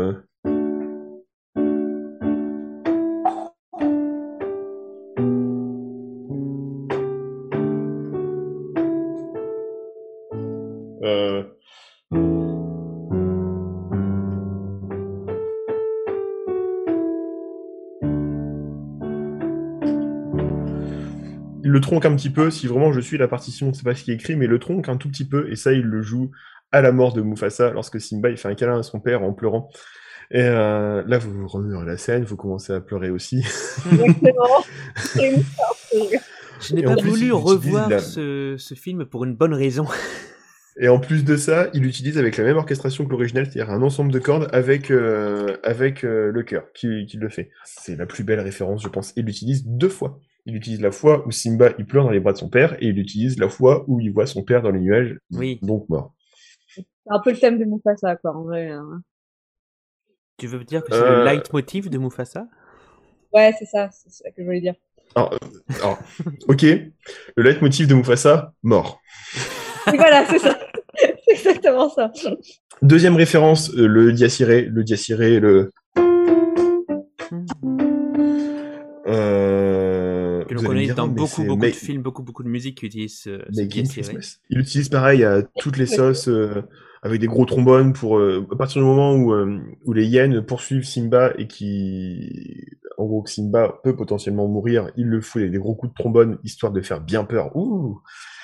Il le tronque un petit peu, si vraiment je suis la partition, c'est pas ce qui est écrit, mais il le tronque un tout petit peu, et ça, il le joue à la mort de Mufasa, lorsque Simba, il fait un câlin à son père en pleurant. Et là, vous vous remuez la scène, vous commencez à pleurer aussi. Exactement. Je n'ai pas voulu revoir ce film pour une bonne raison. Et en plus de ça, il utilise avec la même orchestration que l'original, c'est-à-dire un ensemble de cordes avec le chœur qui le fait. C'est la plus belle référence, je pense. Il l'utilise 2 fois. Il utilise la fois où Simba il pleure dans les bras de son père, et il utilise la fois où il voit son père dans les nuages, donc mort. C'est un peu le thème de Mufasa, quoi, en vrai. Hein. Tu veux dire que c'est le leitmotiv de Mufasa ? Ouais, c'est ça que je voulais dire. Alors, ok, le leitmotiv de Mufasa, mort. Et voilà, c'est ça. C'est exactement ça. Deuxième référence, le diaciré, que l'on connaît dans beaucoup de films, beaucoup de musique qui utilisent ce diaciré. Il l'utilise pareil à toutes les sauces, avec des gros trombones pour à partir du moment où les hyènes poursuivent Simba et qui en gros, que Simba peut potentiellement mourir, il le fout avec des gros coups de trombone, histoire de faire bien peur. Ouh!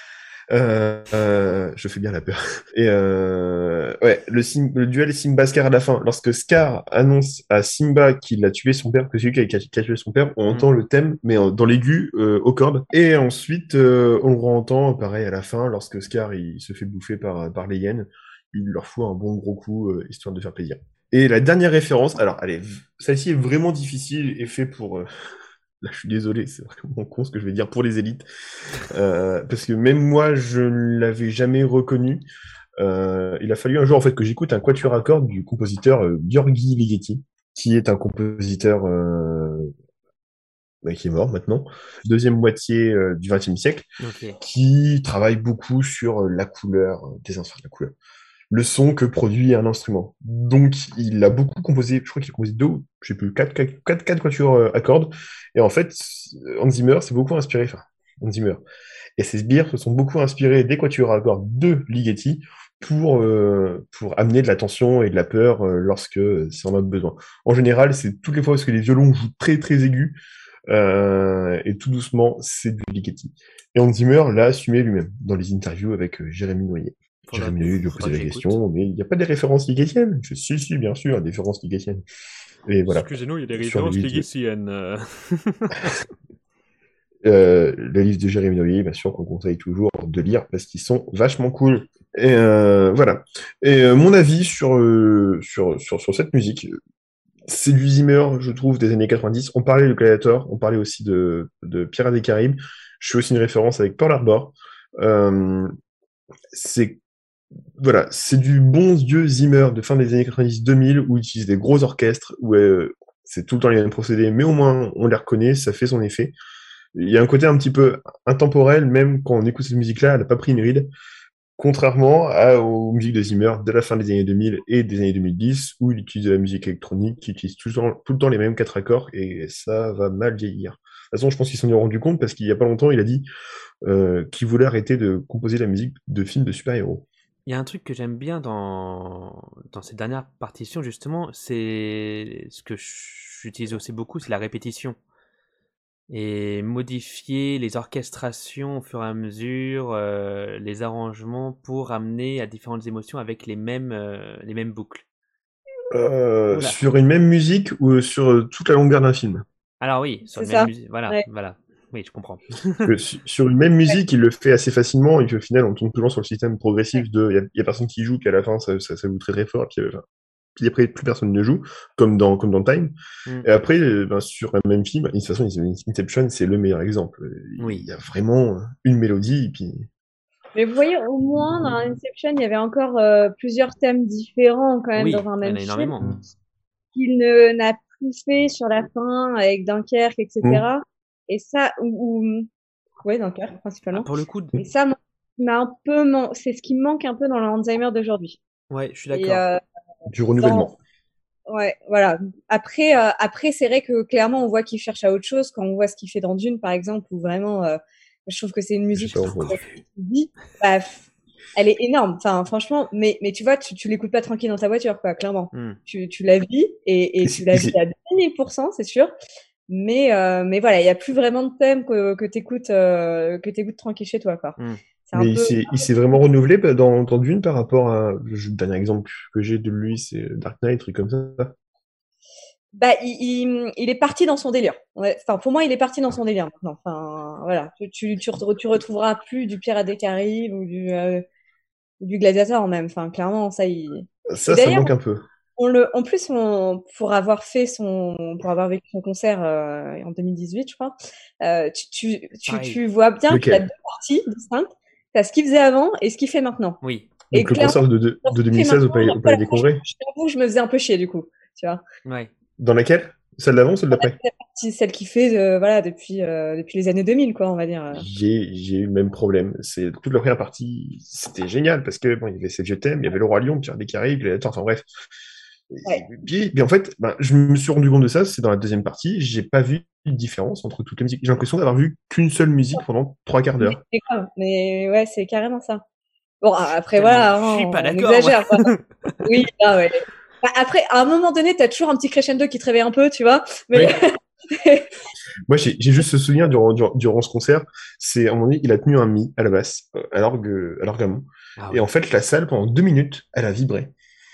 Je fais bien la peur. Et ouais, le duel Simba-Scar à la fin, lorsque Scar annonce à Simba qu'il a tué son père, que c'est lui qui a tué son père, on entend le thème, mais dans l'aigu, aux cordes. Et ensuite, on le entend, pareil, à la fin, lorsque Scar il se fait bouffer par les hyènes, il leur fout un bon gros coup, histoire de faire plaisir. Et la dernière référence, alors, allez, celle-ci est vraiment difficile et fait pour... Là, je suis désolé, c'est vraiment con ce que je vais dire pour les élites. Parce que même moi, je ne l'avais jamais reconnu. Il a fallu un jour, en fait, que j'écoute un quatuor à cordes du compositeur Gheorghi Ligeti, qui est un compositeur qui est mort maintenant, deuxième moitié du XXe siècle, qui travaille beaucoup sur la couleur, des instruments de la couleur, le son que produit un instrument. Donc, il a beaucoup composé, je crois qu'il a composé je sais plus, quatre quatuors à cordes. Et en fait, Hans Zimmer s'est beaucoup inspiré, Hans Zimmer et ses sbires se sont beaucoup inspirés des quatuors à cordes de Ligeti pour amener de la tension et de la peur lorsque c'est en a besoin. En général, c'est toutes les fois parce que les violons jouent très très aigus, et tout doucement, c'est du Ligeti. Et Hans Zimmer l'a assumé lui-même dans les interviews avec Jérémy Noyer. Jérémy Noyer lui a posé la question, mais il n'y a pas des références ligetiennes. Si, bien sûr, des références ligetiennes. Et voilà. Excusez-nous, il y a des références ligetiennes. Le livre de Jérémy Noyer, bien sûr, qu'on conseille toujours de lire parce qu'ils sont vachement cool. Et voilà. Et mon avis sur cette musique, c'est du Zimmer, je trouve, des années 90. On parlait de Gladiator, on parlait aussi de Pirates des Caraïbes. Je fais aussi une référence avec Pearl Harbor. Voilà, c'est du bon vieux Zimmer de fin des années 90-2000 où il utilise des gros orchestres, où c'est tout le temps les mêmes procédés, mais au moins on les reconnaît, ça fait son effet. Il y a un côté un petit peu intemporel, même quand on écoute cette musique-là, elle n'a pas pris une ride, contrairement aux musiques de Zimmer de la fin des années 2000 et des années 2010, où il utilise de la musique électronique, qui utilise tout le temps les mêmes 4 accords, et ça va mal vieillir. De toute façon, je pense qu'il s'en est rendu compte, parce qu'il n'y a pas longtemps, il a dit qu'il voulait arrêter de composer la musique de films de super-héros. Il y a un truc que j'aime bien dans ces dernières partitions, justement, c'est ce que j'utilise aussi beaucoup, c'est la répétition. Et modifier les orchestrations au fur et à mesure, les arrangements pour amener à différentes émotions avec les mêmes boucles. Sur une même musique ou sur toute la longueur d'un film? Alors oui, sur C'est une même ça. musique. Voilà, Ouais. voilà. Oui, je comprends. Sur une même musique, il le fait assez facilement, et puis au final, on tombe toujours sur le système progressif de il y a personne qui joue, puis à la fin, ça joue très très fort, puis après, plus personne ne joue, comme dans Time. Et après, sur un même film, de toute façon, Inception, c'est le meilleur exemple. Oui. Il y a vraiment une mélodie, et puis... Mais vous voyez, au moins, dans Inception, il y avait encore plusieurs thèmes différents quand même Oui, dans un même il y en a film. énormément. Qu'il n'a plus fait sur la fin avec Dunkerque, etc. Et ça, ouais, Dunkerque, principalement. Pour le coup, Et ça, c'est ce qui me manque un peu dans le Alzheimer d'aujourd'hui. ouais, je suis d'accord. Du renouvellement. Ouais, voilà. Après, c'est vrai que clairement, on voit qu'il cherche à autre chose quand on voit ce qu'il fait dans Dune, par exemple, où vraiment, je trouve que c'est une musique qui elle est énorme. Enfin, franchement, mais tu vois, tu l'écoutes pas tranquille dans ta voiture, quoi, clairement. Tu la vis et tu la vis à 2000%, c'est sûr. Mais voilà, il n'y a plus vraiment de thème que t'écoutes tranquille chez toi, quoi. Mais il s'est vraiment renouvelé dans Dune par rapport à... Le dernier exemple que j'ai de lui, c'est Dark Knight, truc comme ça. Bah, il est parti dans son délire. Enfin, pour moi, il est parti dans son délire maintenant. Enfin, voilà. Tu retrouveras plus du Pirates des Caraïbes ou du Gladiator même. Enfin, clairement, ça ça manque un peu. En plus, pour avoir vécu son concert en 2018, je crois, tu vois bien qu'il y a deux parties distinctes. T'as ce qu'il faisait avant et ce qu'il fait maintenant. Oui. Donc le concert de 2016 au Palais des Congrès. Je t'avoue, je me faisais un peu chier du coup, tu vois. Ouais. Dans laquelle? Celle d'avant ou celle d'après? Celle qui fait voilà, depuis les années 2000, quoi, on va dire. J'ai eu le même problème. C'est toute la première partie, c'était génial parce que bon, il y avait cette Je t'aime, il y avait Le Roi Lion, Pirates des Caraïbes, Gladiator, enfin bref. Ouais. Puis en fait, je me suis rendu compte de ça, c'est dans la deuxième partie, j'ai pas vu de différence entre toutes les musiques. J'ai l'impression d'avoir vu qu'une seule musique pendant 3 quarts d'heure. Mais ouais, c'est carrément ça. Bon, après, voilà, je suis pas on d'accord. exagère. Oui, ouais. Après, à un moment donné, t'as toujours un petit crescendo qui te réveille un peu, tu vois. Mais, Moi, j'ai juste ce souvenir durant ce concert. C'est, à un moment donné, il a tenu un mi à la basse, à l'orgamon. Ah Et oui. en fait, la salle, pendant 2 minutes, elle a vibré.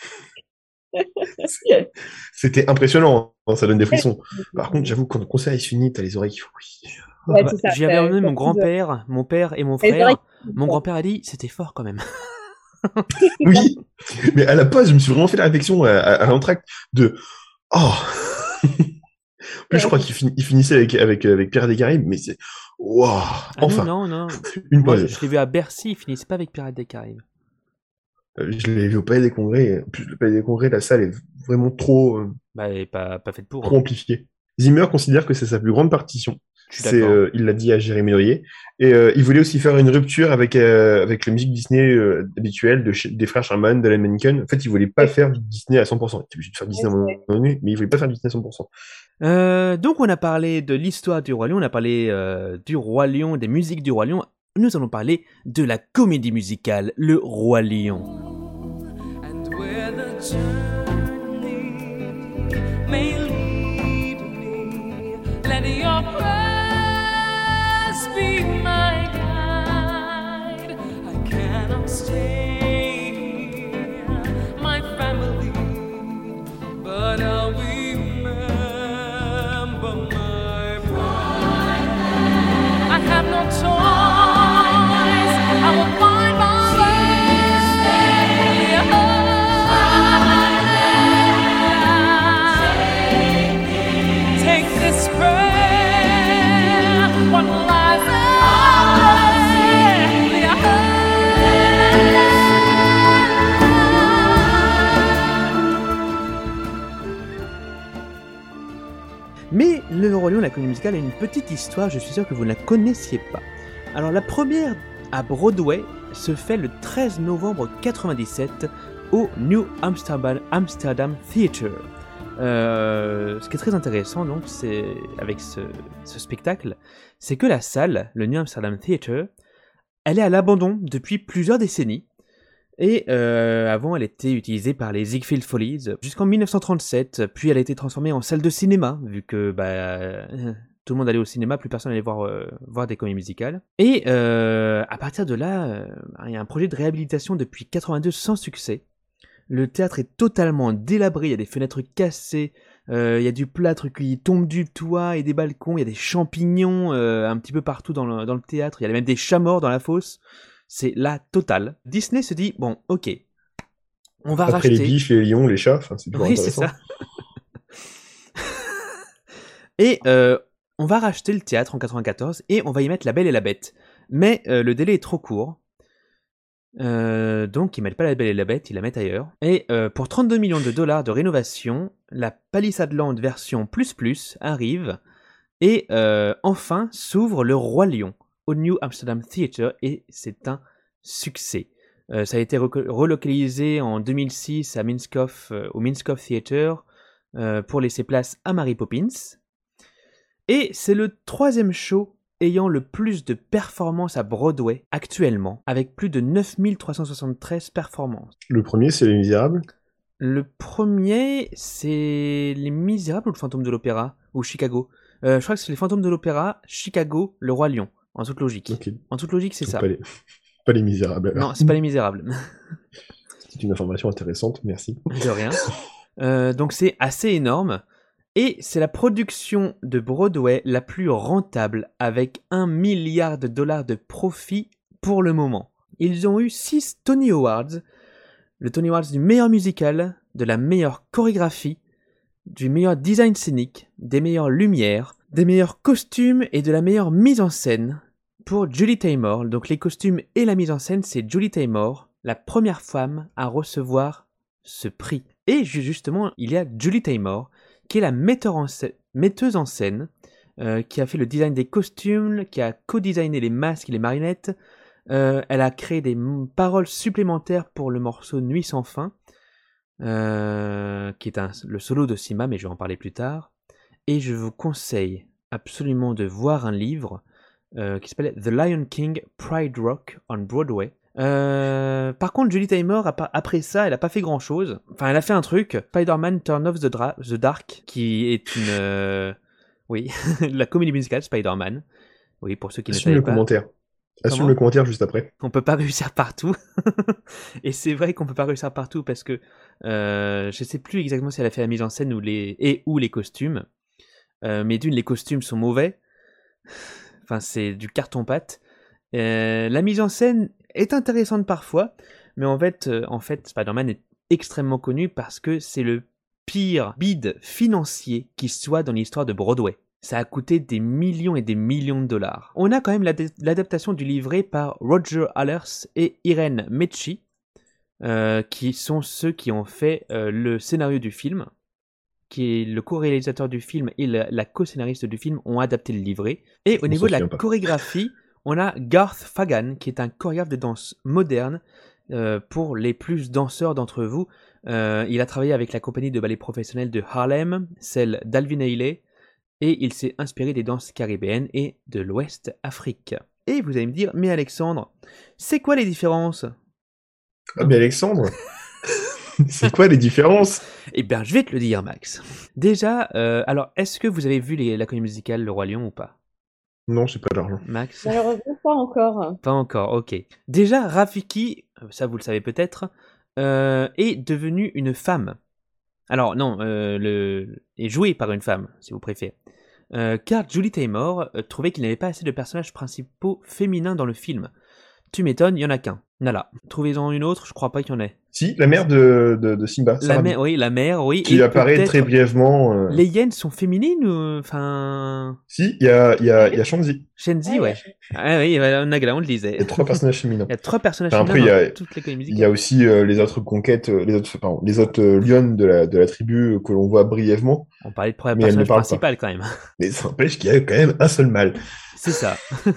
C'était impressionnant, hein, ça donne des frissons. Par contre, j'avoue, quand le concert est fini, t'as les oreilles qui font oui. Ouais, Bah, c'est ça. j'y avais emmené mon grand-père, mon père et mon Les oreilles frère. qui Mon grand-père a dit c'était fort quand même. Oui, mais à la pause, je me suis vraiment fait la réflexion à l'entracte de oh. En plus, je crois qu'il finissait avec Pirates des Caraïbes, mais c'est waouh. Ah Enfin, non. une Moi, pause. je l'ai vu à Bercy, il finissait pas avec Pirates des Caraïbes. Je l'ai vu au Palais des Congrès. En plus, le Palais des Congrès, la salle est vraiment trop Bah, elle est pas faite pour. trop amplifiée. Zimmer considère que c'est sa plus grande partition. Je suis d'accord. Il l'a dit à Jérémy Noyer. Et il voulait aussi faire une rupture avec la musique Disney habituelle des frères Sherman, d'Alan Menken. En fait, il voulait pas faire du Disney à 100%. Il était obligé de faire Disney à un moment donné, mais il voulait pas faire du Disney à 100%. Donc, on a parlé de l'histoire du Roi Lion, on a parlé du Roi Lion, des musiques du Roi Lion. Nous allons parler de la comédie musicale, le Roi Lion. And where the journey may lead me, let your prayers be my guide. I cannot stay here, my family, but I'll remember my pride. I have no choice, I will find my way. Take this prayer, what lies Mais le Roi Lion, la comédie musicale, a une petite histoire, je suis sûr que vous ne la connaissiez pas. Alors la première à Broadway se fait le 13 novembre 1997 au New Amsterdam Theatre. Ce qui est très intéressant donc, c'est avec ce spectacle, c'est que la salle, le New Amsterdam Theatre, elle est à l'abandon depuis plusieurs décennies. Et avant, elle était utilisée par les Ziegfeld Follies jusqu'en 1937, puis elle a été transformée en salle de cinéma, vu que tout le monde allait au cinéma, plus personne allait voir des comédies musicales. Et à partir de là, il y a un projet de réhabilitation depuis 82 sans succès. Le théâtre est totalement délabré, il y a des fenêtres cassées, il y a du plâtre qui tombe du toit et des balcons, il y a des champignons un petit peu partout dans le théâtre, il y a même des chats morts dans la fosse. C'est la totale. Disney se dit, bon, ok, on va racheter... Après les biches, les lions, les chats, c'est toujours intéressant. Oui, c'est ça. Et on va racheter le théâtre en 94 et on va y mettre La Belle et la Bête. Mais le délai est trop court. Donc ils mettent pas La Belle et la Bête, ils la mettent ailleurs. Et pour 32 millions de dollars de rénovation, la Palisadeland version + arrive. Et enfin s'ouvre le Roi Lion au New Amsterdam Theatre et c'est un succès. Ça a été relocalisé en 2006 à au Minskoff Theatre pour laisser place à Mary Poppins. Et c'est le 3e show ayant le plus de performances à Broadway actuellement, avec plus de 9373 performances. Le premier, c'est Les Misérables. Le premier, c'est Les Misérables ou Le Fantôme de l'Opéra ou Chicago. Je crois que c'est Les Fantômes de l'Opéra, Chicago, Le Roi Lion. En toute logique. Okay. En toute logique, c'est ça. Pas les Misérables. Alors. Non, c'est pas Les Misérables. C'est une information intéressante, merci. De rien. Donc c'est assez énorme. Et c'est la production de Broadway la plus rentable, avec $1 milliard de profit pour le moment. Ils ont eu 6 Tony Awards. Le Tony Awards du meilleur musical, de la meilleure chorégraphie, du meilleur design scénique, des meilleures lumières, des meilleurs costumes et de la meilleure mise en scène pour Julie Taymor. Donc les costumes et la mise en scène, c'est Julie Taymor, la première femme à recevoir ce prix. Et justement, il y a Julie Taymor, qui est la metteuse en scène, qui a fait le design des costumes, qui a co-designé les masques et les marionnettes. Elle a créé des paroles supplémentaires pour le morceau Nuit sans fin, qui est le solo de Sima, mais je vais en parler plus tard. Et je vous conseille absolument de voir un livre qui s'appelle The Lion King Pride Rock on Broadway. Par contre, Julie Taymor, après ça, elle a pas fait grand chose. Enfin, elle a fait un truc, Spider-Man Turn Off the Dark, qui est Oui, la comédie musicale Spider-Man. Oui, pour ceux qui ne Assume savaient le pas. commentaire. Assume Comment le commentaire juste après. On peut pas réussir partout. Et c'est vrai qu'on peut pas réussir partout parce que je sais plus exactement si elle a fait la mise en scène ou les costumes. Mais d'une, les costumes sont mauvais. Enfin, c'est du carton-pâte. La mise en scène est intéressante parfois, mais en fait, Spider-Man est extrêmement connu parce que c'est le pire bid financier qui soit dans l'histoire de Broadway. Ça a coûté des millions et des millions de dollars. On a quand même l'adaptation du livret par Roger Allers et Irene Mecci, qui sont ceux qui ont fait le scénario du film, qui est le co-réalisateur du film et la co-scénariste du film ont adapté le livret. Et au niveau de la chorégraphie, on a Garth Fagan, qui est un chorégraphe de danse moderne. Pour les plus danseurs d'entre vous, il a travaillé avec la compagnie de ballet professionnelle de Harlem, celle d'Alvin Ailey, et il s'est inspiré des danses caribéennes et de l'Ouest Afrique. Et vous allez me dire, mais Alexandre, c'est quoi les différences ? Ah mais Alexandre, c'est quoi les différences ? Eh bien, je vais te le dire, Max. Déjà, alors, est-ce que vous avez vu la comédie musicale Le Roi Lion ou pas ? Non, j'ai pas d'argent. Max ? Malheureusement, pas encore. Pas encore, ok. Déjà, Rafiki, ça vous le savez peut-être, est devenue une femme. Alors non, est jouée par une femme, si vous préférez. Car Julie Taymor trouvait qu'il n'y avait pas assez de personnages principaux féminins dans le film. Tu m'étonnes, il n'y en a qu'un. Nala. Trouvez-en une autre, je crois pas qu'il y en ait. Si, la mère de Simba. La mère, oui. Qui et apparaît très brièvement. Les hyènes sont féminines ou... Enfin... Si, il y a Shanzi. Shenzi, ouais. Ah oui, Nagla, on le disait. Il y a 3 personnages féminins. Il y a 3 personnages Enfin, féminins après, dans toutes les comédies musicales. Il y a aussi les autres conquêtes, les autres lionnes de la tribu que l'on voit brièvement. On parlait de mais personnage principal quand même. Mais ça n'empêche qu'il y a quand même un seul mâle. C'est ça.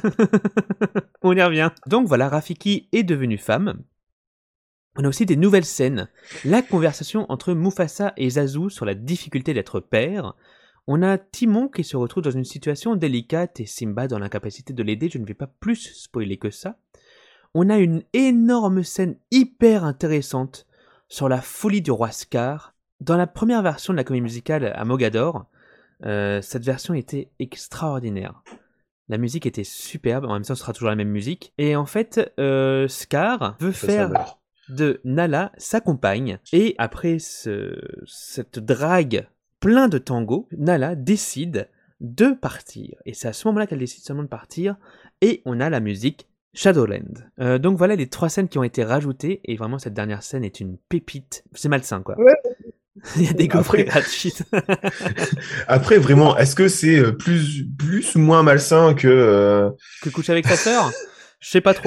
On y revient. Donc voilà, Rafiki est devenue femme. On a aussi des nouvelles scènes. La conversation entre Mufasa et Zazu sur la difficulté d'être père. On a Timon qui se retrouve dans une situation délicate et Simba dans l'incapacité de l'aider. Je ne vais pas plus spoiler que ça. On a une énorme scène hyper intéressante sur la folie du roi Scar. Dans la première version de la comédie musicale à Mogador, cette version était extraordinaire. La musique était superbe, en même temps ce sera toujours la même musique. Et en fait, Scar veut faire de Nala sa compagne. Et après cette drague plein de tango, Nala décide de partir. Et c'est à ce moment-là qu'elle décide seulement de partir. Et on a la musique Shadowland. Donc voilà les 3 scènes qui ont été rajoutées. Et vraiment cette dernière scène est une pépite. C'est malsain quoi. Ouais. Il y a des gaufres gratuits. Après, vraiment, est-ce que c'est plus ou moins malsain que coucher avec sa sœur ? Je sais pas trop.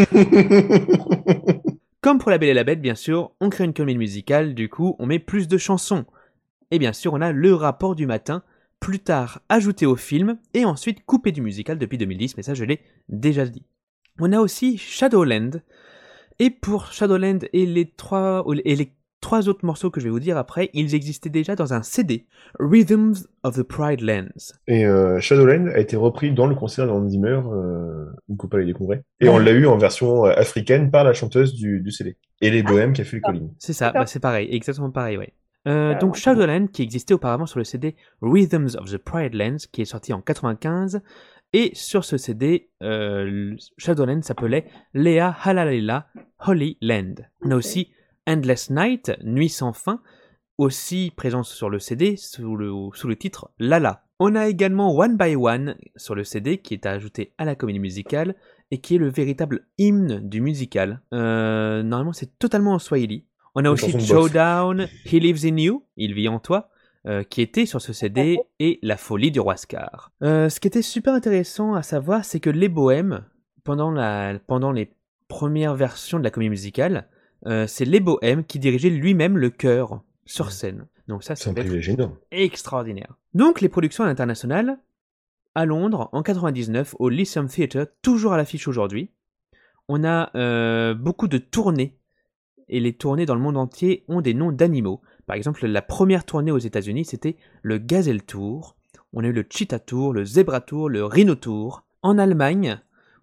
Comme pour La Belle et la Bête, bien sûr, on crée une comédie musicale, du coup, on met plus de chansons. Et bien sûr, on a Le Rapport du matin, plus tard ajouté au film, et ensuite coupé du musical depuis 2010, mais ça je l'ai déjà dit. On a aussi Shadowland, et pour Shadowland et les 3 autres morceaux que je vais vous dire après, ils existaient déjà dans un CD, Rhythms of the Pride Lands. Et Shadowland a été repris dans le concert d'Hans Zimmer, au Palais des Congrès. Et on l'a eu en version africaine par la chanteuse du CD. Et les Bohèmes qui a fait les collines. C'est ça, c'est pareil, exactement pareil, ouais. Donc Shadowland qui existait auparavant sur le CD Rhythms of the Pride Lands qui est sorti en 95 et sur ce CD Shadowland s'appelait Lea Halalela Holy Land. On a aussi Endless Night, Nuit sans fin, aussi présente sur le CD sous le titre Lala. On a également One by One sur le CD qui est ajouté à la comédie musicale et qui est le véritable hymne du musical. Normalement c'est totalement en Swahili. On a aussi Showdown, He Lives in You, Il vit en toi, qui était sur ce CD, et La folie du roi Scar. Ce qui était super intéressant à savoir, c'est que les Bohèmes, pendant les premières versions de la comédie musicale, c'est les Bohèmes qui dirigeaient lui-même le chœur sur scène. Donc ça, c'est extraordinaire. Donc les productions à l'international, à Londres, en 99, au Lyceum Theatre, toujours à l'affiche aujourd'hui. On a beaucoup de tournées. Et les tournées dans le monde entier ont des noms d'animaux. Par exemple, la première tournée aux États-Unis, c'était le Gazelle Tour. On a eu le Cheetah Tour, le Zebra Tour, le Rhino Tour. En Allemagne,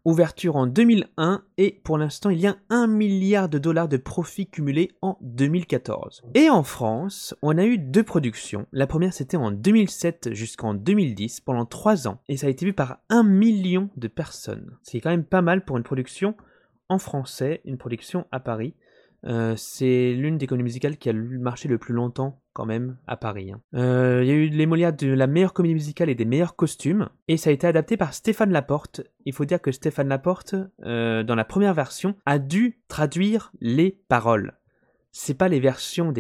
Ouverture en 2001 et pour l'instant il y a $1 milliard de profits cumulés en 2014. Et en France, on a eu 2 productions. La première c'était en 2007 jusqu'en 2010 pendant 3 ans et ça a été vu par 1 million de personnes. C'est quand même pas mal pour une production en français, une production à Paris. C'est l'une des comédies musicales qui a marché le plus longtemps quand même à Paris. Il y a eu les Molières de la meilleure comédie musicale et des meilleurs costumes et ça a été adapté par Stéphane Laporte. Il faut dire que Stéphane Laporte, dans la première version, a dû traduire les paroles. C'est pas les versions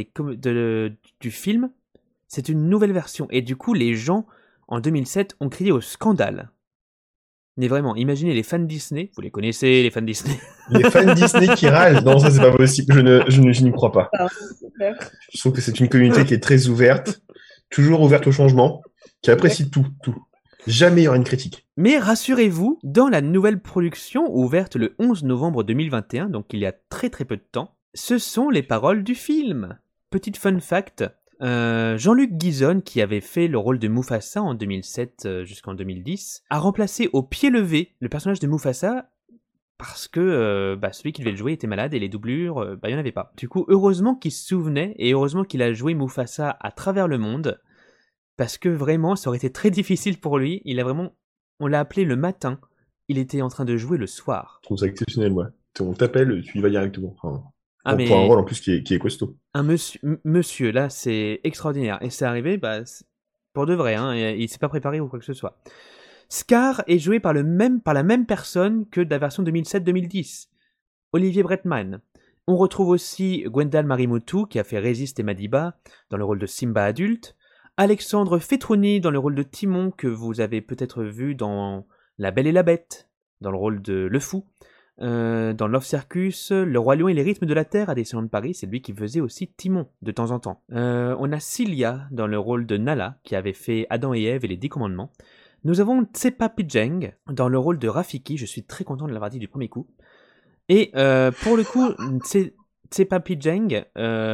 du film, c'est une nouvelle version et du coup les gens en 2007 ont crié au scandale. Mais vraiment, imaginez les fans Disney, vous les connaissez, les fans Disney. Les fans Disney qui râlent, non, ça c'est pas possible, je n'y crois pas. Ah, c'est clair. Je trouve que c'est une communauté qui est très ouverte, toujours ouverte au changement, qui apprécie tout. Jamais il y aura une critique. Mais rassurez-vous, dans la nouvelle production, ouverte le 11 novembre 2021, donc il y a très très peu de temps, ce sont les paroles du film. Petite fun fact, Jean-Luc Guizone, qui avait fait le rôle de Mufasa en 2007 jusqu'en 2010, a remplacé au pied levé le personnage de Mufasa parce que celui qui devait le jouer était malade et les doublures, il n'y en avait pas. Du coup, heureusement qu'il se souvenait et heureusement qu'il a joué Mufasa à travers le monde parce que vraiment, ça aurait été très difficile pour lui. On l'a appelé le matin, il était en train de jouer le soir. Je trouve ça exceptionnel, moi. On t'appelle, tu y vas directement. Enfin, mais pour un rôle en plus qui est costaud. Un monsieur, là, c'est extraordinaire. Et c'est arrivé, pour de vrai, hein, il s'est pas préparé ou quoi que ce soit. Scar est joué par la même personne que de la version 2007-2010, Olivier Bretman. On retrouve aussi Gwendal Marimutu, qui a fait Résiste et Madiba, dans le rôle de Simba adulte, Alexandre Fetrouni dans le rôle de Timon, que vous avez peut-être vu dans La Belle et la Bête, dans le rôle de Le Fou, dans Love Circus, Le Roi Lion et les rythmes de la Terre à Disneyland Paris, c'est lui qui faisait aussi Timon de temps en temps. On a Cilia dans le rôle de Nala, qui avait fait Adam et Ève et les 10 commandements. Nous avons Tsepa Pijeng dans le rôle de Rafiki, je suis très content de l'avoir dit du premier coup. Et pour le coup, Tsepa Pijeng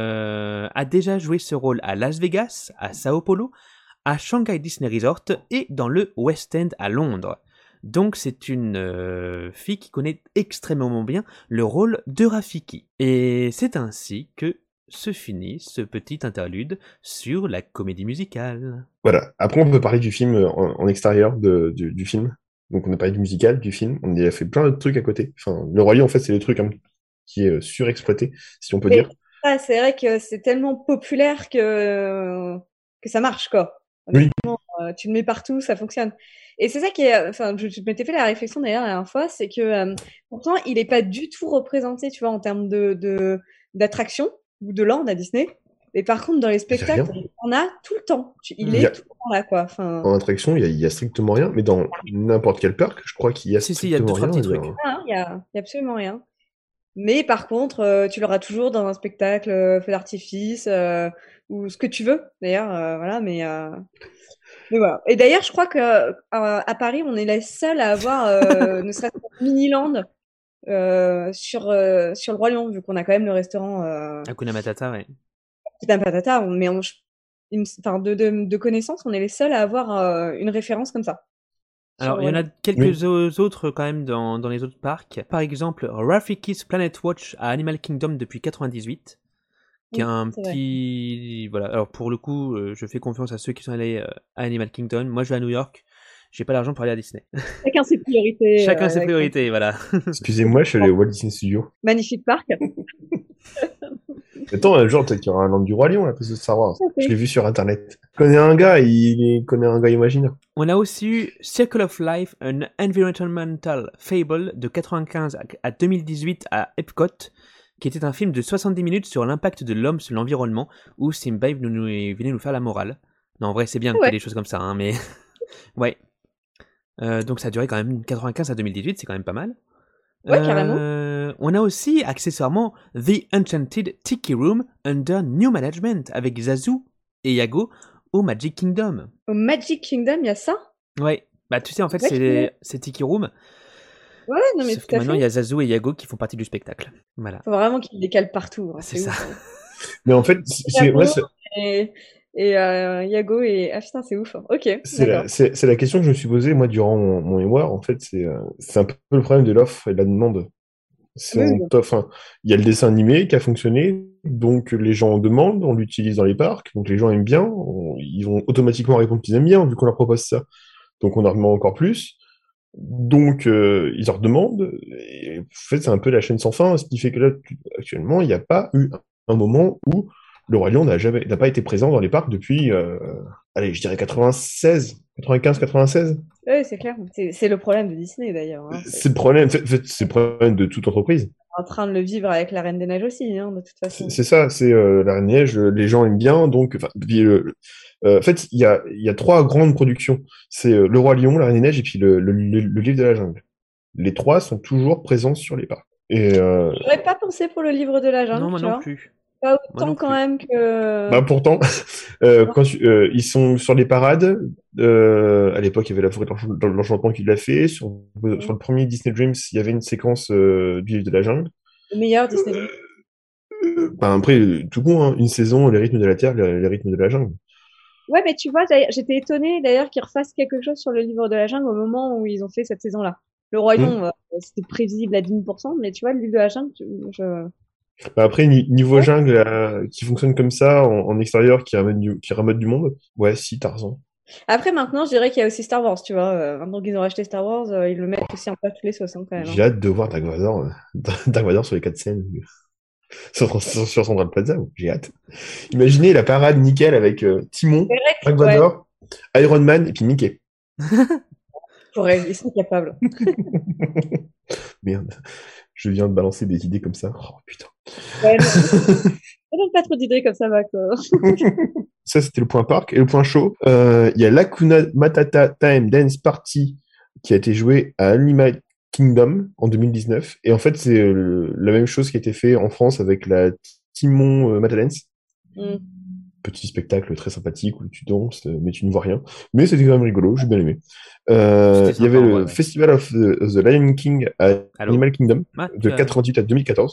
a déjà joué ce rôle à Las Vegas, à Sao Paulo, à Shanghai Disney Resort et dans le West End à Londres. Donc c'est une fille qui connaît extrêmement bien le rôle de Rafiki. Et c'est ainsi que se finit ce petit interlude sur la comédie musicale. Voilà. Après, on peut parler du film en extérieur du film. Donc on a parlé du musical, du film. On y a fait plein d'autres trucs à côté. Enfin, Le Roi Lion, en fait, c'est le truc qui est surexploité, si on peut dire. Ah, c'est vrai que c'est tellement populaire que ça marche, quoi. Oui. Tu le mets partout, ça fonctionne. Et c'est ça qui est, enfin, je m'étais fait la réflexion d'ailleurs la dernière fois, c'est que pourtant il est pas du tout représenté, tu vois, en termes d'attraction ou de land à Disney. Et par contre, dans les spectacles, on a tout le temps. Il est tout le temps là, quoi. Enfin... En attraction, il y a strictement rien, mais dans n'importe quel parc, je crois qu'il y a strictement rien. Il y a absolument rien. Mais par contre, tu l'auras toujours dans un spectacle, feu d'artifice, ou ce que tu veux, d'ailleurs, voilà, mais voilà. Et d'ailleurs, je crois que à Paris, on est les seuls à avoir ne serait-ce qu'un Miniland sur le Roi Lion, vu qu'on a quand même le restaurant Hakuna Matata, ouais. Hakuna Matata, mais enfin, de connaissance, on est les seuls à avoir une référence comme ça. Alors, il y en a quelques autres quand même dans les autres parcs. Par exemple, Rafiki's Planet Watch à Animal Kingdom depuis 98. Qui a un petit... Vrai. Voilà. Alors, pour le coup, je fais confiance à ceux qui sont allés à Animal Kingdom. Moi, je vais à New York. J'ai pas l'argent pour aller à Disney. Chacun ses priorités. Chacun ses priorités, voilà. Excusez-moi, je suis allé au Walt Disney Studios. Magnifique parc. Attends, un jour, peut-être qu'il y aura un land du Roi Lion, là, parce que Star Wars. Okay. Je l'ai vu sur Internet. Je connais un gars, il connaît un gars imaginaire. On a aussi eu Circle of Life, an Environmental Fable de 95 à 2018 à Epcot, qui était un film de 70 minutes sur l'impact de l'homme sur l'environnement, où Simba venait nous faire la morale. Non, en vrai, c'est bien qu'il y ait des choses comme ça, hein, mais... ouais. Donc ça a duré quand même 95 à 2018, c'est quand même pas mal. Ouais, carrément. On a aussi, accessoirement, The Enchanted Tiki Room Under New Management, avec Zazu et Yago au Magic Kingdom. Au Magic Kingdom, il y a ça ? Ouais. Bah, tu sais, en fait, c'est Tiki Room. Ouais, non, mais sauf que maintenant, il y a Zazu et Yago qui font partie du spectacle. Voilà. Faut vraiment qu'ils décalent partout. Hein, c'est ça. Mais en fait, Et Yago et... Ah putain, c'est ouf. Ok, C'est d'accord. c'est la question que je me suis posée, moi, durant mon mémoire. En fait, c'est un peu le problème de l'offre et de la demande. Oui, oui. Enfin, il y a le dessin animé qui a fonctionné, donc les gens en demandent, on l'utilise dans les parcs, donc les gens aiment bien, ils vont automatiquement répondre qu'ils aiment bien, vu qu'on leur propose ça. Donc on en demande encore plus. Donc ils en redemandent. Et en fait, c'est un peu la chaîne sans fin, ce qui fait que là, actuellement, il n'y a pas eu un moment où le Roi Lion n'a pas été présent dans les parcs depuis, allez, je dirais 95-96. Oui, c'est clair. C'est le problème de Disney d'ailleurs, hein. C'est le problème, en fait, c'est le problème de toute entreprise. En train de le vivre avec la Reine des Neiges aussi, hein, de toute façon. C'est ça, c'est la Reine des Neiges, les gens aiment bien, donc, enfin, puis, en fait, il y a trois grandes productions. C'est Le Roi Lion, la Reine des Neiges, et puis le Livre de la Jungle. Les trois sont toujours présents sur les parcs. Et J'aurais pas pensé pour le livre de la Non, jungle, moi tu non vois. plus. Pas Moi autant non quand plus. même que... bah, pourtant, ils sont sur les parades. À l'époque, il y avait la forêt de l'Enchantement qui l'a fait. Sur le premier Disney Dreams, il y avait une séquence du Livre de la Jungle. Le meilleur Disney Dream. Bah, après, tout con, hein, une saison, les rythmes de la Terre, les rythmes de la jungle. Ouais, mais tu vois, d'ailleurs, j'étais étonnée d'ailleurs qu'ils refassent quelque chose sur le livre de la jungle au moment où ils ont fait cette saison-là. Le Roi Lion, c'était prévisible à 10%, mais tu vois, le livre de la jungle, Bah, après, niveau jungle, qui fonctionne comme ça, en extérieur, qui ramène du monde, ouais, si, t'as raison. Après, maintenant, je dirais qu'il y a aussi Star Wars, tu vois. Maintenant qu'ils ont racheté Star Wars, ils le mettent aussi un peu à toutes les sauces, hein, quand même, hein. J'ai hâte de voir Dark Vador, Dark Vador sur les 4 scènes, sur Central Plaza, j'ai hâte. Imaginez la parade nickel avec Timon, C'est vrai que, Dark ouais, Vador, Iron Man et puis Mickey. ils sont capables. Merde, je viens de balancer des idées comme ça. Oh putain. Ouais, non, pas trop d'idées comme ça, va, quoi. Ça, c'était le point parc. Et le point show, il y a L'Hakuna Matata Time Dance Party qui a été joué à Animal Kingdom en 2019. Et en fait, c'est la même chose qui a été fait en France avec la Timon Matadance. Petit spectacle très sympathique où tu danses, mais tu ne vois rien. Mais c'était quand même rigolo, j'ai bien aimé. Il y avait le Festival of the Lion King à Animal Kingdom de 88 à 2014.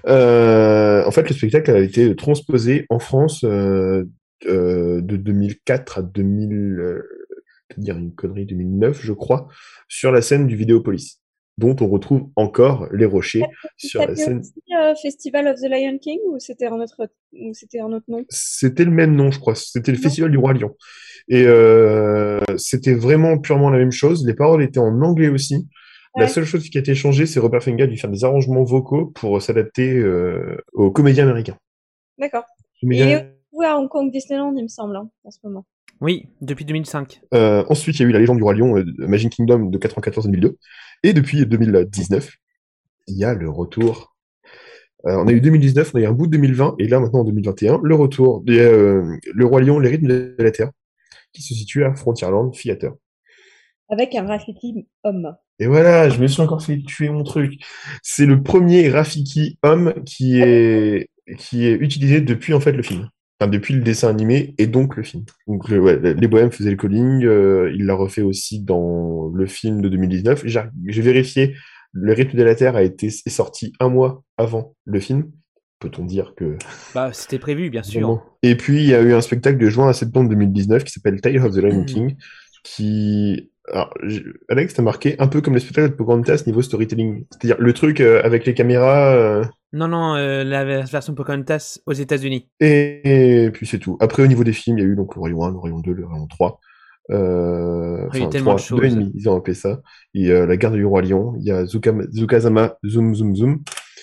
En fait, le spectacle a été transposé en France de 2004 à 2000, dire une connerie, 2009, je crois, sur la scène du Vidéopolis, dont on retrouve encore les rochers sur la scène. Aussi, Festival of the Lion King ou c'était un autre nom? C'était le même nom, je crois. C'était le Festival du Roi Lion. Et c'était vraiment purement la même chose. Les paroles étaient en anglais aussi. Ouais. La seule chose qui a été changée, c'est Robert Fenga dû faire des arrangements vocaux pour s'adapter aux comédiens américains. D'accord. Il est à Hong Kong Disneyland, il me semble, hein, en ce moment. Oui, depuis 2005. Ensuite, il y a eu La Légende du Roi Lion, Magic Kingdom de 94 à 2002. Et depuis 2019, il y a le retour. On a eu 2019, on a eu un bout de 2020, et là, maintenant, en 2021, le retour de Le Roi Lion, les rythmes de la Terre, qui se situe à Frontierland Theater. Avec un Rafiki homme. Et voilà, je me suis encore fait tuer mon truc. C'est le premier Rafiki homme qui est utilisé depuis, en fait, le film. Enfin, depuis le dessin animé et donc le film. Donc, ouais, les Bohèmes faisaient le calling, il l'a refait aussi dans le film de 2019. J'ai vérifié, le rythme de la Terre est sorti un mois avant le film. Peut-on dire que... Bah, c'était prévu, bien sûr. Vraiment. Et puis, il y a eu un spectacle de juin à septembre 2019 qui s'appelle Tale of the Lion King, qui... Alors, Alex, t'as marqué un peu comme les spectacles de Pocahontas niveau storytelling. C'est-à-dire le truc avec les caméras... Non, la version Pocahontas aux États-Unis. Et puis c'est tout. Après, au niveau des films, il y a eu donc le Roi Lion 1, le Roi Lion 2, le Roi Lion 3. Il y a eu 3, tellement de choses. 2,5, ils ont appelé ça. Et la garde du Roi Lion, il y a Zukazama, Zoom Zoom Zoom.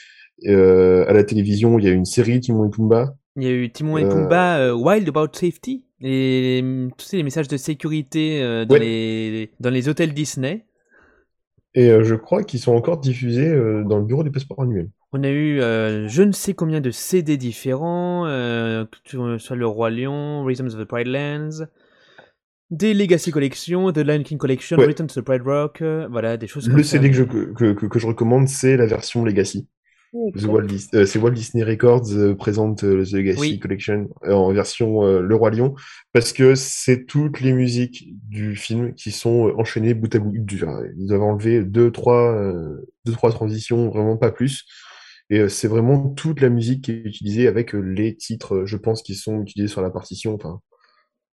À la télévision, il y a une série Timon et Pumbaa. Il y a eu Timon et Pumbaa, Wild About Safety. Et tous les messages de sécurité dans les hôtels Disney. Et je crois qu'ils sont encore diffusés dans le bureau du passeport annuel. On a eu je ne sais combien de CD différents, soit le Roi Lion, Rhythms of the Pride Lands, des Legacy Collection, The Lion King Collection, Rhythms of the Pride Rock, voilà, des choses comme ça. Le CD que je recommande, c'est la version Legacy. C'est Walt Disney Records présente The Legacy Collection en version Le Roi Lion, parce que c'est toutes les musiques du film qui sont enchaînées bout à bout. Ils avaient enlevé deux, trois transitions, vraiment pas plus. Et c'est vraiment toute la musique qui est utilisée avec les titres, je pense, qui sont utilisés sur la partition. Enfin,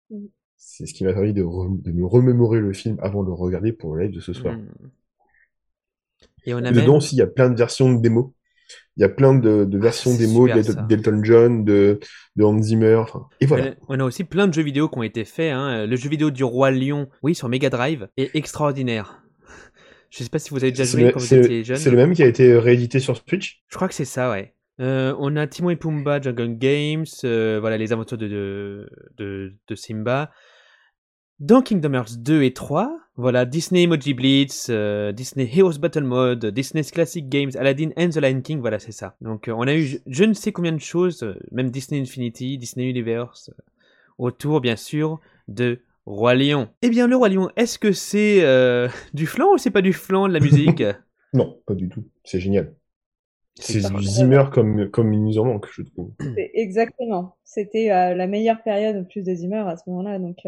C'est ce qui m'a permis de me remémorer le film avant de le regarder pour le live de ce soir. Et on a Dedans même... aussi, il y a plein de versions de démos. Il y a plein de versions c'est démos super, ça. d'Elton John, de Hans Zimmer, et voilà. On a aussi plein de jeux vidéo qui ont été faits. Hein. Le jeu vidéo du Roi Lion, oui, sur Mega Drive, est extraordinaire. Je sais pas si vous avez déjà joué quand vous étiez jeune. C'est le même qui a été réédité sur Switch? Je crois que c'est ça, ouais. On a Timon et Pumba Jungle Games, voilà les aventures de Simba. Dans Kingdom Hearts 2 et 3, voilà Disney Emoji Blitz, Disney Heroes Battle Mode, Disney's Classic Games, Aladdin and the Lion King, voilà c'est ça. Donc on a eu je ne sais combien de choses, même Disney Infinity, Disney Universe, autour bien sûr de Roi Lion. Eh bien le Roi Lion, est-ce que c'est du flan ou c'est pas du flan de la musique? Non, pas du tout, c'est génial. C'est du Zimmer comme il nous en manque, je trouve. Exactement, c'était la meilleure période plus de Zimmer à ce moment-là, donc...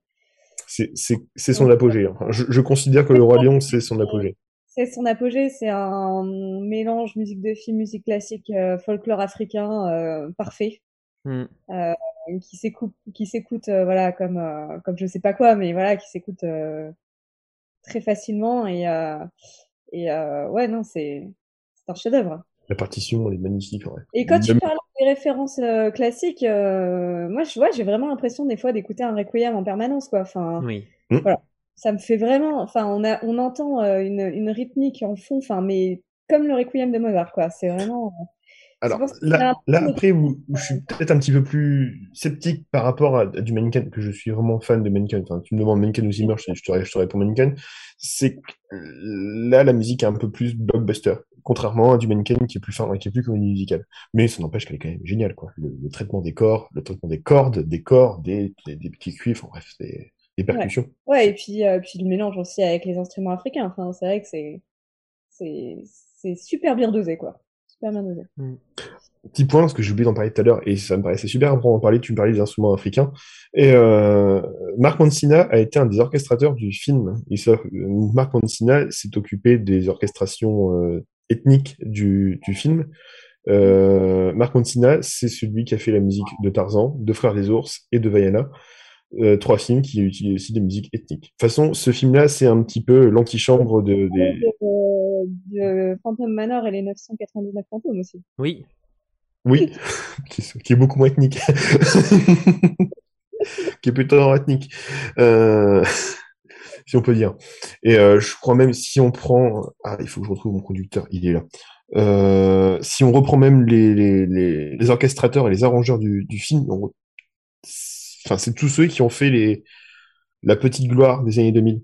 C'est son apogée. Enfin, je considère que le Roi Lion, c'est son apogée. C'est son apogée, c'est un mélange musique de film, musique classique, folklore africain parfait, qui s'écoute voilà comme je sais pas quoi, mais voilà qui s'écoute très facilement et ouais non c'est un chef-d'œuvre. La partition, elle est magnifique. Ouais. Et quand tu parles des références classiques, moi, j'ai vraiment l'impression des fois d'écouter un requiem en permanence, quoi. Enfin, voilà, ça me fait vraiment. Enfin, on entend une rythmique en fond, enfin, mais comme le requiem de Mozart, quoi. C'est vraiment. Alors là après, je suis peut-être un petit peu plus sceptique par rapport à du Mannequin, que je suis vraiment fan de Mannequin. Enfin, tu me demandes Mannequin ou Zimmer, je te réponds Mannequin. C'est que là, la musique est un peu plus blockbuster, contrairement à du Mannequin qui est plus fin, qui est plus comédie musicale. Mais ça n'empêche qu'elle est quand même géniale, quoi. Le traitement des corps, le traitement des cordes, des corps, des petits cuivres, bref, des percussions. Ouais, et puis le mélange aussi avec les instruments africains. Enfin, c'est vrai que c'est super bien dosé, quoi. Super bien dosé. Petit point, parce que j'ai oublié d'en parler tout à l'heure, et ça me paraissait super important d'en parler, tu me parlais des instruments africains. Et Mark Mancina a été un des orchestrateurs du film. Mark Mancina s'est occupé des orchestrations ethniques du film. Mark Mancina, c'est celui qui a fait la musique de Tarzan, de Frères des Ours et de Vaiana. 3 films qui utilisent aussi des musiques ethniques. De toute façon, ce film-là, c'est un petit peu l'antichambre de Phantom Manor et les 999 fantômes aussi. Oui. Oui, qui est beaucoup moins ethnique. Qui est plutôt ethnique. Si on peut dire. Et je crois même, si on prend... Ah, il faut que je retrouve mon conducteur, il est là. Si on reprend même les orchestrateurs et les arrangeurs du film, enfin, c'est tous ceux qui ont fait la petite gloire des années 2000.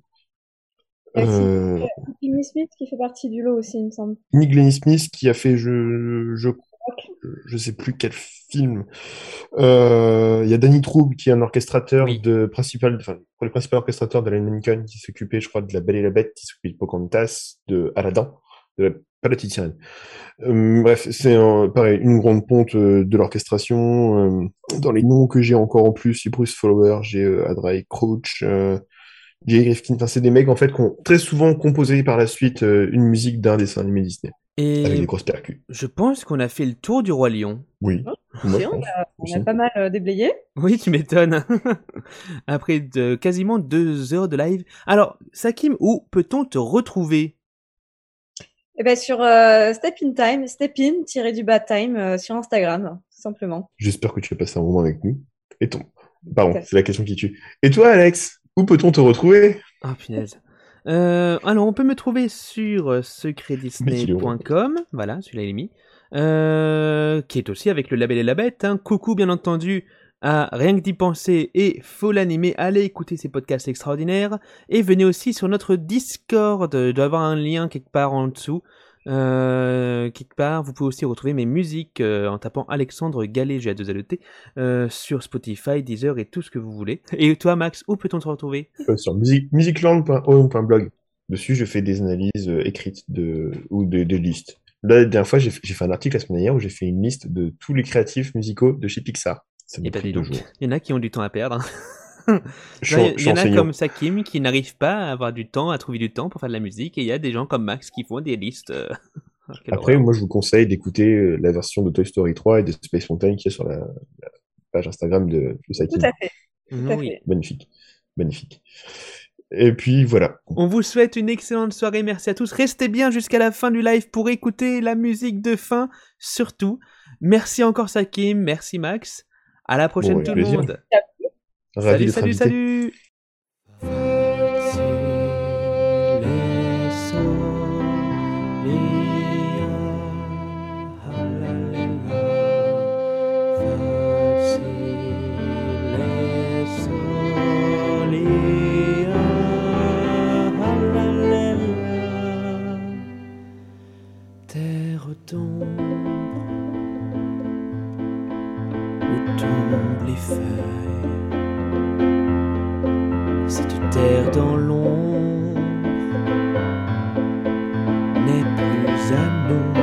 C'est Nick Smith qui fait partie du lot aussi, il me semble. Nick Smith qui a fait, je sais plus quel film. Il y a Danny Troub qui est un orchestrateur le principal orchestrateur d'Alan Menken qui s'occupait, je crois, de La Belle et la Bête, qui s'occupait de Pocahontas, de Aladdin, pas la petite sirène. Bref, c'est pareil, une grande ponte de l'orchestration. Dans les noms que j'ai encore en plus, j'ai Bruce Fowler, j'ai Adrey Crouch, Jay Rifkin. Enfin, c'est des mecs en fait qui ont très souvent composé par la suite une musique d'un dessin animé Disney. Et avec des grosses percus. Je pense qu'on a fait le tour du Roi Lion. Oui. Moi, on a pas mal déblayé. Oui, tu m'étonnes. Après quasiment 2 heures de live. Alors, Sakim, où peut-on te retrouver? Eh ben sur Step in Time, Step-in-du-bas time sur Instagram, tout simplement. J'espère que tu vas passer un moment avec nous. Pardon, c'est la question qui tue. Et toi, Alex, où peut-on te retrouver? Ah, punaise. Alors, on peut me trouver sur secretdisney.com, voilà, celui-là il est mis, qui est aussi avec le label et la bête. Hein. Coucou, bien entendu, à Rien que d'y penser et Faut l'animer. Allez écouter ces podcasts extraordinaires. Et venez aussi sur notre Discord. Il doit y avoir un lien quelque part en dessous. Quelque part, vous pouvez aussi retrouver mes musiques en tapant Alexandre Gallet, G-A-2-L-E-T, sur Spotify, Deezer et tout ce que vous voulez. Et toi, Max, où peut-on te retrouver? Sur musicland.home.blog. Dessus, je fais des analyses écrites ou de listes. Là, la dernière fois, j'ai fait un article la semaine dernière où j'ai fait une liste de tous les créatifs musicaux de chez Pixar. Ça m'a pris 2 jours. Il y en a qui ont du temps à perdre. Il y en a comme Sakim qui n'arrivent pas à avoir du temps, à trouver du temps pour faire de la musique, et il y a des gens comme Max qui font des listes. Après, moi je vous conseille d'écouter la version de Toy Story 3 et de Space Mountain qui est sur la page Instagram de Sakim. Tout à fait. Tout à Oui. fait. Magnifique. Magnifique. Et puis voilà. On vous souhaite une excellente soirée. Merci à tous. Restez bien jusqu'à la fin du live pour écouter la musique de fin, surtout. Merci encore Sakim. Merci Max. À la prochaine Bon, avec tout plaisir. le monde. Ravi Salut, d'être salut, invité. salut. Terre d'ombre, où tombent les feuilles. Si tu terres dans l'ombre, n'est plus à nous.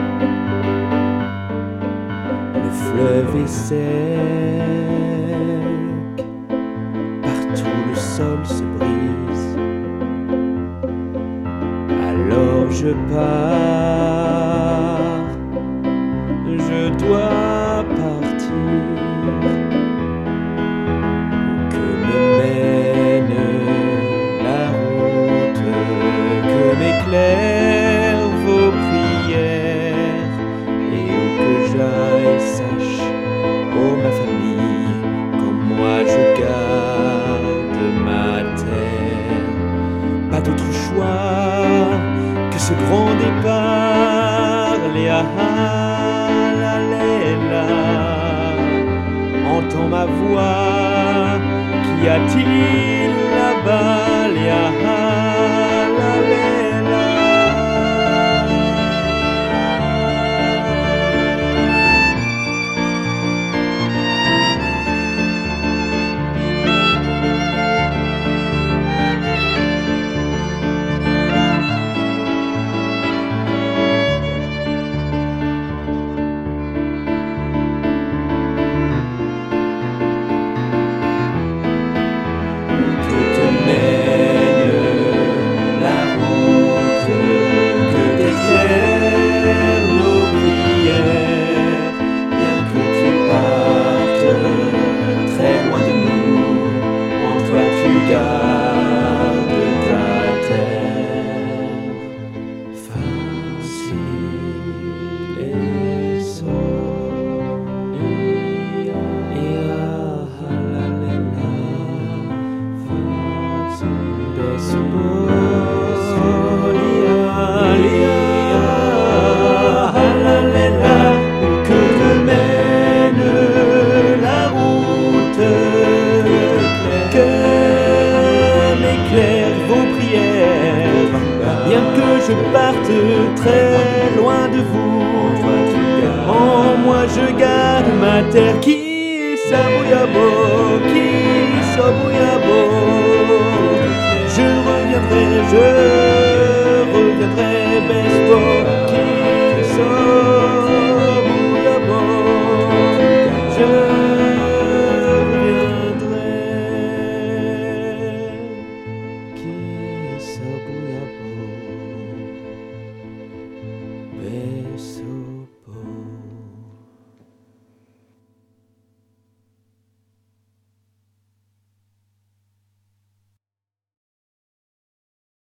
Le fleuve est sec, partout le sol se brise. Alors je pars, je dois partir. Où que me mène la route, que m'éclairent vos prières, et où que j'aille, sache, ô ma famille, comme moi je garde ma terre. Pas d'autre choix que ce grand départ, Léa, la Léla. Entends ma voix, qu'y a-t-il là-bas, Léa, la Léla. Je parte très loin de vous. En moi je garde ma terre qui s'abouillabo, qui s'abouillabo. Je reviendrai, je